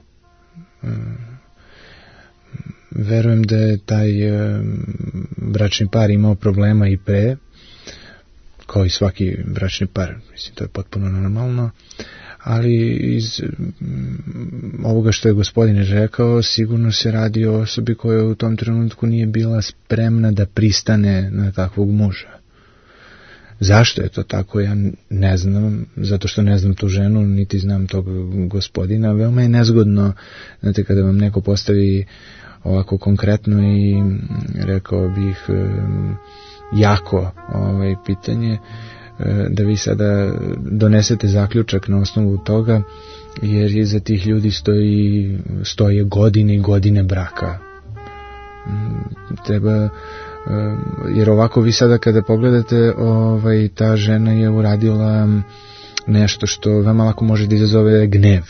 Verujem da je taj bračni par imao problema i pre, kao i svaki bračni par, mislim, to je potpuno normalno, ali iz m, ovoga što je gospodin rekao, sigurno se radi o osobi koja u tom trenutku nije bila spremna da pristane na takvog muža. Zašto je to tako, ja ne znam, zato što ne znam tu ženu, niti znam tog gospodina. Veoma je nezgodno, znate, kada vam neko postavi ovako konkretno i rekao bih jako ovaj, pitanje, da vi sada donesete zaključak na osnovu toga, jer iza tih ljudi stoji, stoje godine i godine braka. Treba jer ovako vi sada kada pogledate, ovaj, ta žena je uradila nešto što veoma lako može da izazove gnev,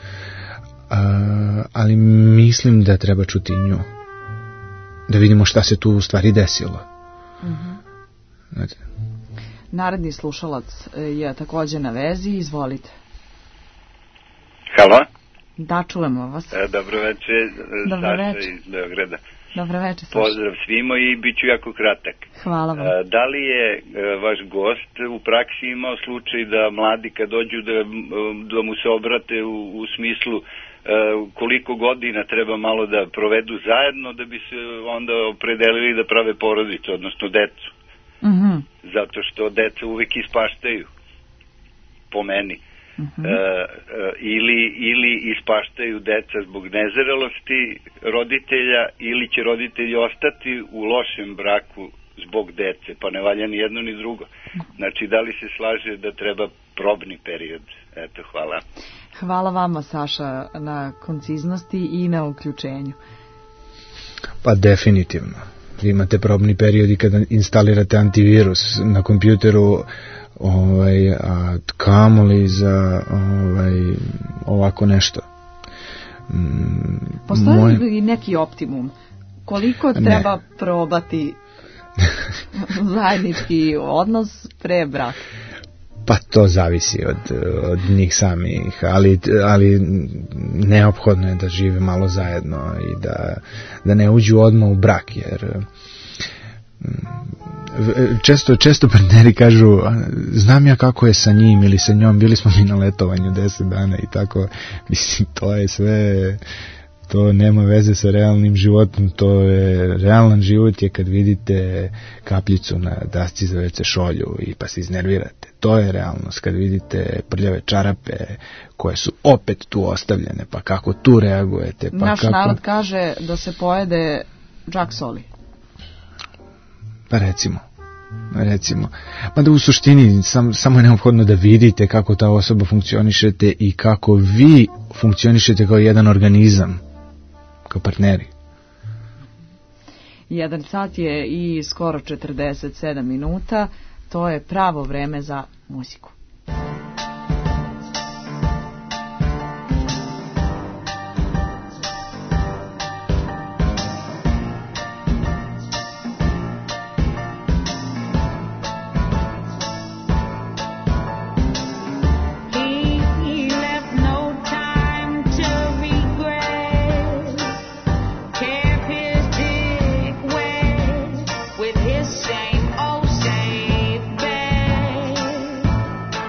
a, ali mislim da treba čuti nju, da vidimo šta se tu u stvari desilo. Mm-hmm. Znate. Naredni slušalac je također na vezi, izvolite. Halo? Da, čujemo vas. E, dobro večer, Saša iz Beograda. Dobro večer, Saša. Pozdrav svima i bit ću jako kratak. Hvala vam. E, da li je e, vaš gost u praksi imao slučaj da mladi kad dođu da, da mu se obrate u, u smislu e, koliko godina treba malo da provedu zajedno da bi se onda opredelili da prave porodicu, odnosno decu? Mhm. Zato što deca uvek ispaštaju, po meni. Uh-huh. E, e, ili, ili ispaštaju deca zbog nezrelosti roditelja, ili će roditelji ostati u lošem braku zbog dece, pa ne valja ni jedno ni drugo. Znači, da li se slaže da treba probni period? Eto, hvala. Hvala vama, Saša, na konciznosti i na uključenju. Pa definitivno. Vi imate probni period i kada instalirate antivirus na kompjuteru, ovaj, a kamoli za ovaj, ovako nešto. Mm, Postoji moj... li neki optimum? Koliko treba ne. probati zajednički odnos pre braka? Pa to zavisi od, od njih samih, ali, ali neophodno je da žive malo zajedno i da, da ne uđu odmah u brak, jer često, često partneri kažu, znam ja kako je sa njim ili sa njom, bili smo mi na letovanju deset dana i tako, mislim, to je sve, to nema veze sa realnim životom, to je, realan život je kad vidite kapljicu na dasci za ve ce šolju i pa se iznervirate, to je realnost, kad vidite prljave čarape koje su opet tu ostavljene, pa kako tu reagujete. Pa Naš kako... narod kaže da se pojede džak soli. Pa recimo, recimo. Pa da u suštini sam, samo je neophodno da vidite kako ta osoba funkcionišete i kako vi funkcionišete kao jedan organizam, kao partneri. Jedan sat je i skoro četrdeset sedam minuta, to je pravo vreme za muziku. With his same old same bed.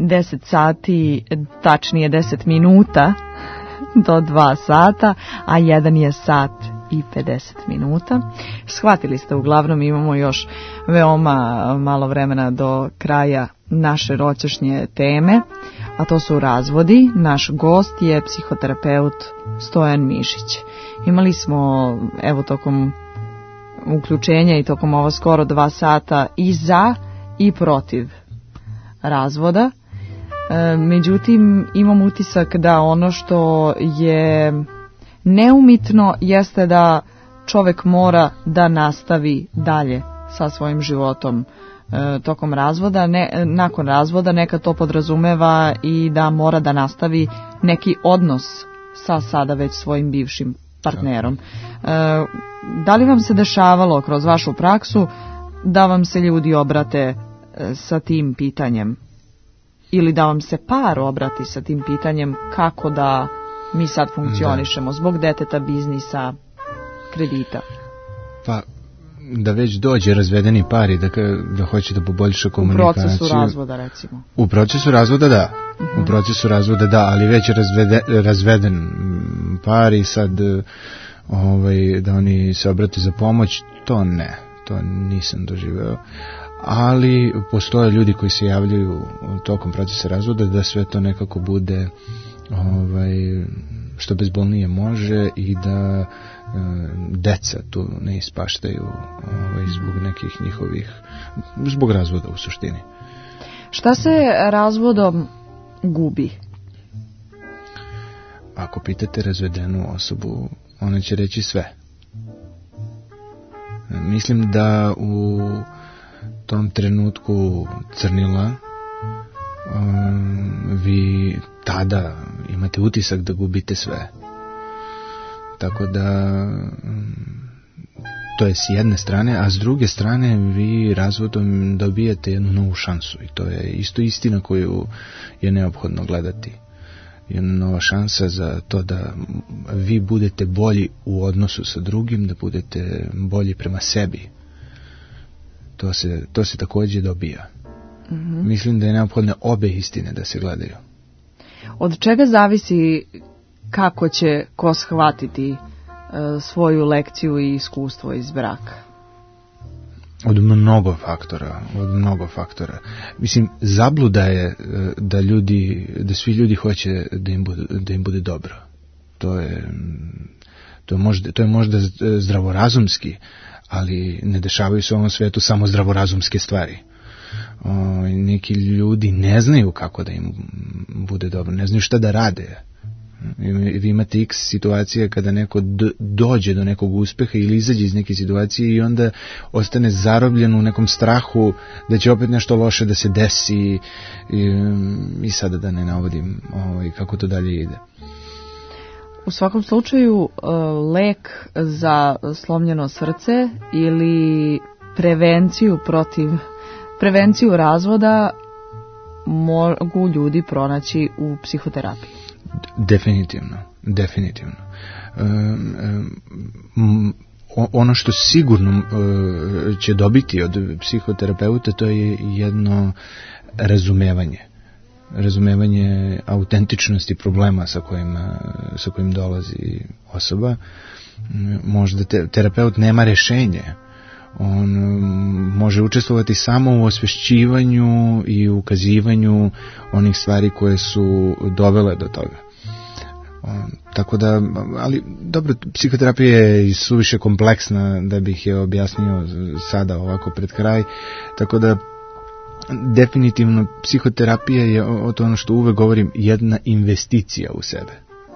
deset sati, tačnije deset minuta do dva sata, a jedan je sat i pedeset minuta. Shvatili ste, uglavnom imamo još veoma malo vremena do kraja naše noćašnje teme, a to su razvodi. Naš gost je psihoterapeut Stojan Mišić. Imali smo, evo, tokom uključenja i tokom ovo skoro dva sata i za i protiv razvoda. E, međutim, imam utisak da ono što je neumitno jeste da čovjek mora da nastavi dalje sa svojim životom e, tokom razvoda. Ne, nakon razvoda neka to podrazumeva i da mora da nastavi neki odnos sa sada već svojim bivšim partnerom. E, da li vam se dešavalo kroz vašu praksu da vam se ljudi obrate e, sa tim pitanjem? Ili da vam se par obrati sa tim pitanjem kako da mi sad funkcionišemo zbog deteta, biznisa, kredita? Pa, da već dođe razvedeni par i da, da hoće da poboljša komunikaciju. U procesu razvoda, recimo. U procesu razvoda, da. Uh-huh. U procesu razvoda, da, ali već razvede, razveden par i sad ovaj, da oni se obrate za pomoć, to ne. To nisam doživeo. Ali postoje ljudi koji se javljaju tokom procesa razvoda da sve to nekako bude ovaj, što bezbolnije može i da e, deca tu ne ispaštaju ovaj, zbog nekih njihovih, zbog razvoda u suštini. Šta se razvodom gubi? Ako pitate razvedenu osobu, ona će reći sve. Mislim da u tom trenutku crnila um, vi tada imate utisak da gubite sve. Tako da um, to je s jedne strane, a s druge strane vi razvodom dobijate jednu novu šansu i to je isto istina koju je neophodno gledati. Jedna nova šansa za to da vi budete bolji u odnosu sa drugim, da budete bolji prema sebi. To se, to se također dobija. Mm-hmm. Mislim da je neophodne obe istine da se gledaju. Od čega zavisi kako će ko shvatiti e, svoju lekciju i iskustvo iz braka? Od mnogo faktora, od mnogo faktora. Mislim, zabluda je da ljudi, da svi ljudi hoće da im bude, da im bude dobro. To je, to je možda, to je možda zdravorazumski, ali ne dešavaju se u ovom svijetu samo zdravorazumske stvari. O, neki ljudi ne znaju kako da im bude dobro, ne znaju šta da rade. Vi imate x situacije kada neko d- dođe do nekog uspeha ili izađe iz neke situacije i onda ostane zarobljen u nekom strahu da će opet nešto loše da se desi i, i sada da ne navodim ovaj, kako to dalje ide. U svakom slučaju lek za slomljeno srce ili prevenciju protiv prevenciju razvoda mogu ljudi pronaći u psihoterapiji. Definitivno, definitivno. Um, um, ono što sigurno uh, će dobiti od psihoterapeuta, to je jedno razumevanje. Razumevanje autentičnosti problema sa kojim, sa kojim dolazi osoba. Možda te, terapeut nema rješenje. On može učestvovati samo u osvješćivanju i ukazivanju onih stvari koje su dovele do toga. On, tako da, ali dobro, psihoterapija je suviše kompleksna da bih je objasnio sada ovako pred kraj, tako da definitivno psihoterapija je, o to ono što uvek govorim, jedna investicija u sebe.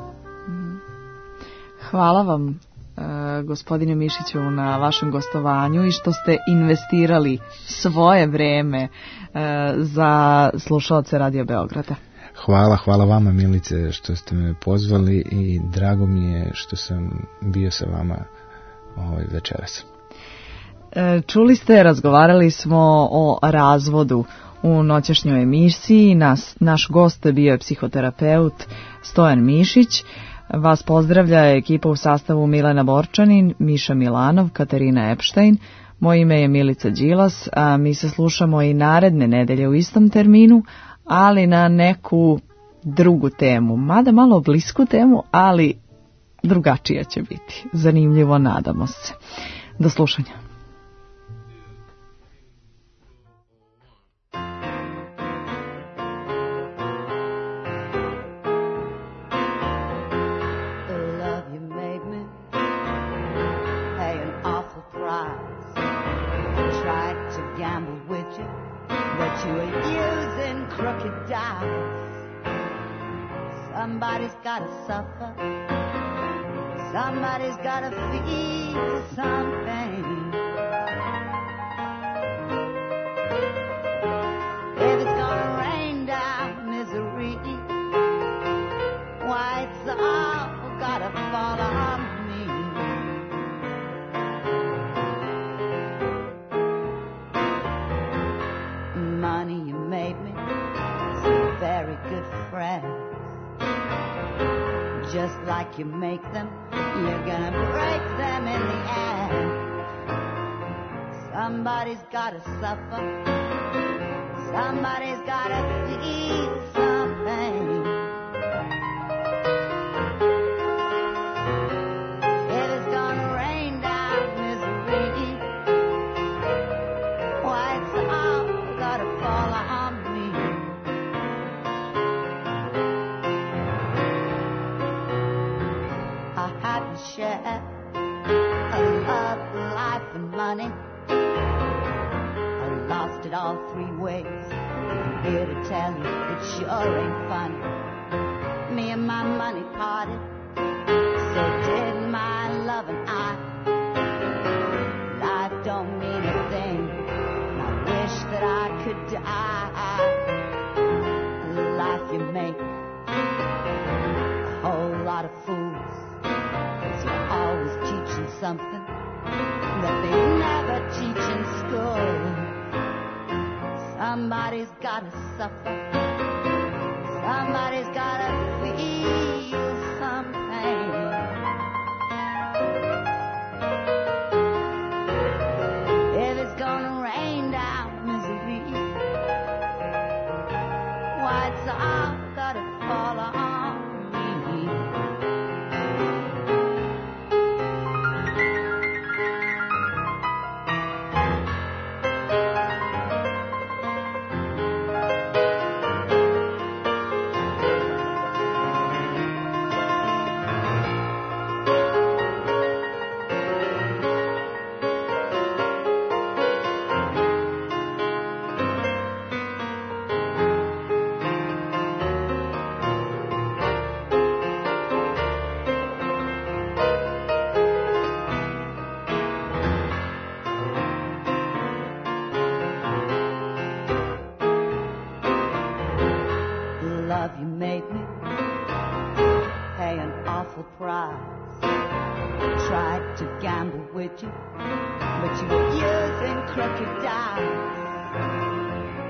Hvala vam, gospodine Mišiću, na vašem gostovanju i što ste investirali svoje vreme za slušaoce Radio Beograda. Hvala, hvala vama, Milice, što ste me pozvali i drago mi je što sam bio sa vama ovaj večeras. Čuli ste, razgovarali smo o razvodu u noćašnjoj emisiji. Nas, naš gost bio je psihoterapeut Stojan Mišić. Vas pozdravlja ekipa u sastavu Milena Borčanin, Miša Milanov, Katarina Epštajn. Moje ime je Milica Đilas, a mi se slušamo i naredne nedelje u istom terminu, ali na neku drugu temu, mada malo blisku temu, ali drugačija će biti. Zanimljivo, nadamo se. Do slušanja. Somebody's gotta suffer. Somebody's gotta feel some pain. If it's gonna rain down misery, why it's all gotta fall on me. Money, you made me some very good friends. Just like you make them, you're gonna break them in the end. Somebody's gotta suffer. Somebody's gotta feel some pain. If it's gonna rain down misery, why it's all gotta fall on me. I hadn't shared a love, life, and money. I lost it all three ways. I'm here to tell you it sure ain't funny. Me and my money parted, so did my love and I. Life don't mean a thing, and I wish that I could die. Life you make a whole lot of fools. You're always teaching something that they never teach in school. Somebody's gotta suffer. Somebody's gotta feel some pain. If it's gonna rain down misery, why it's all gotta fall on.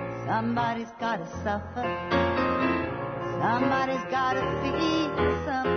Somebody's gotta suffer. Somebody's gotta feel some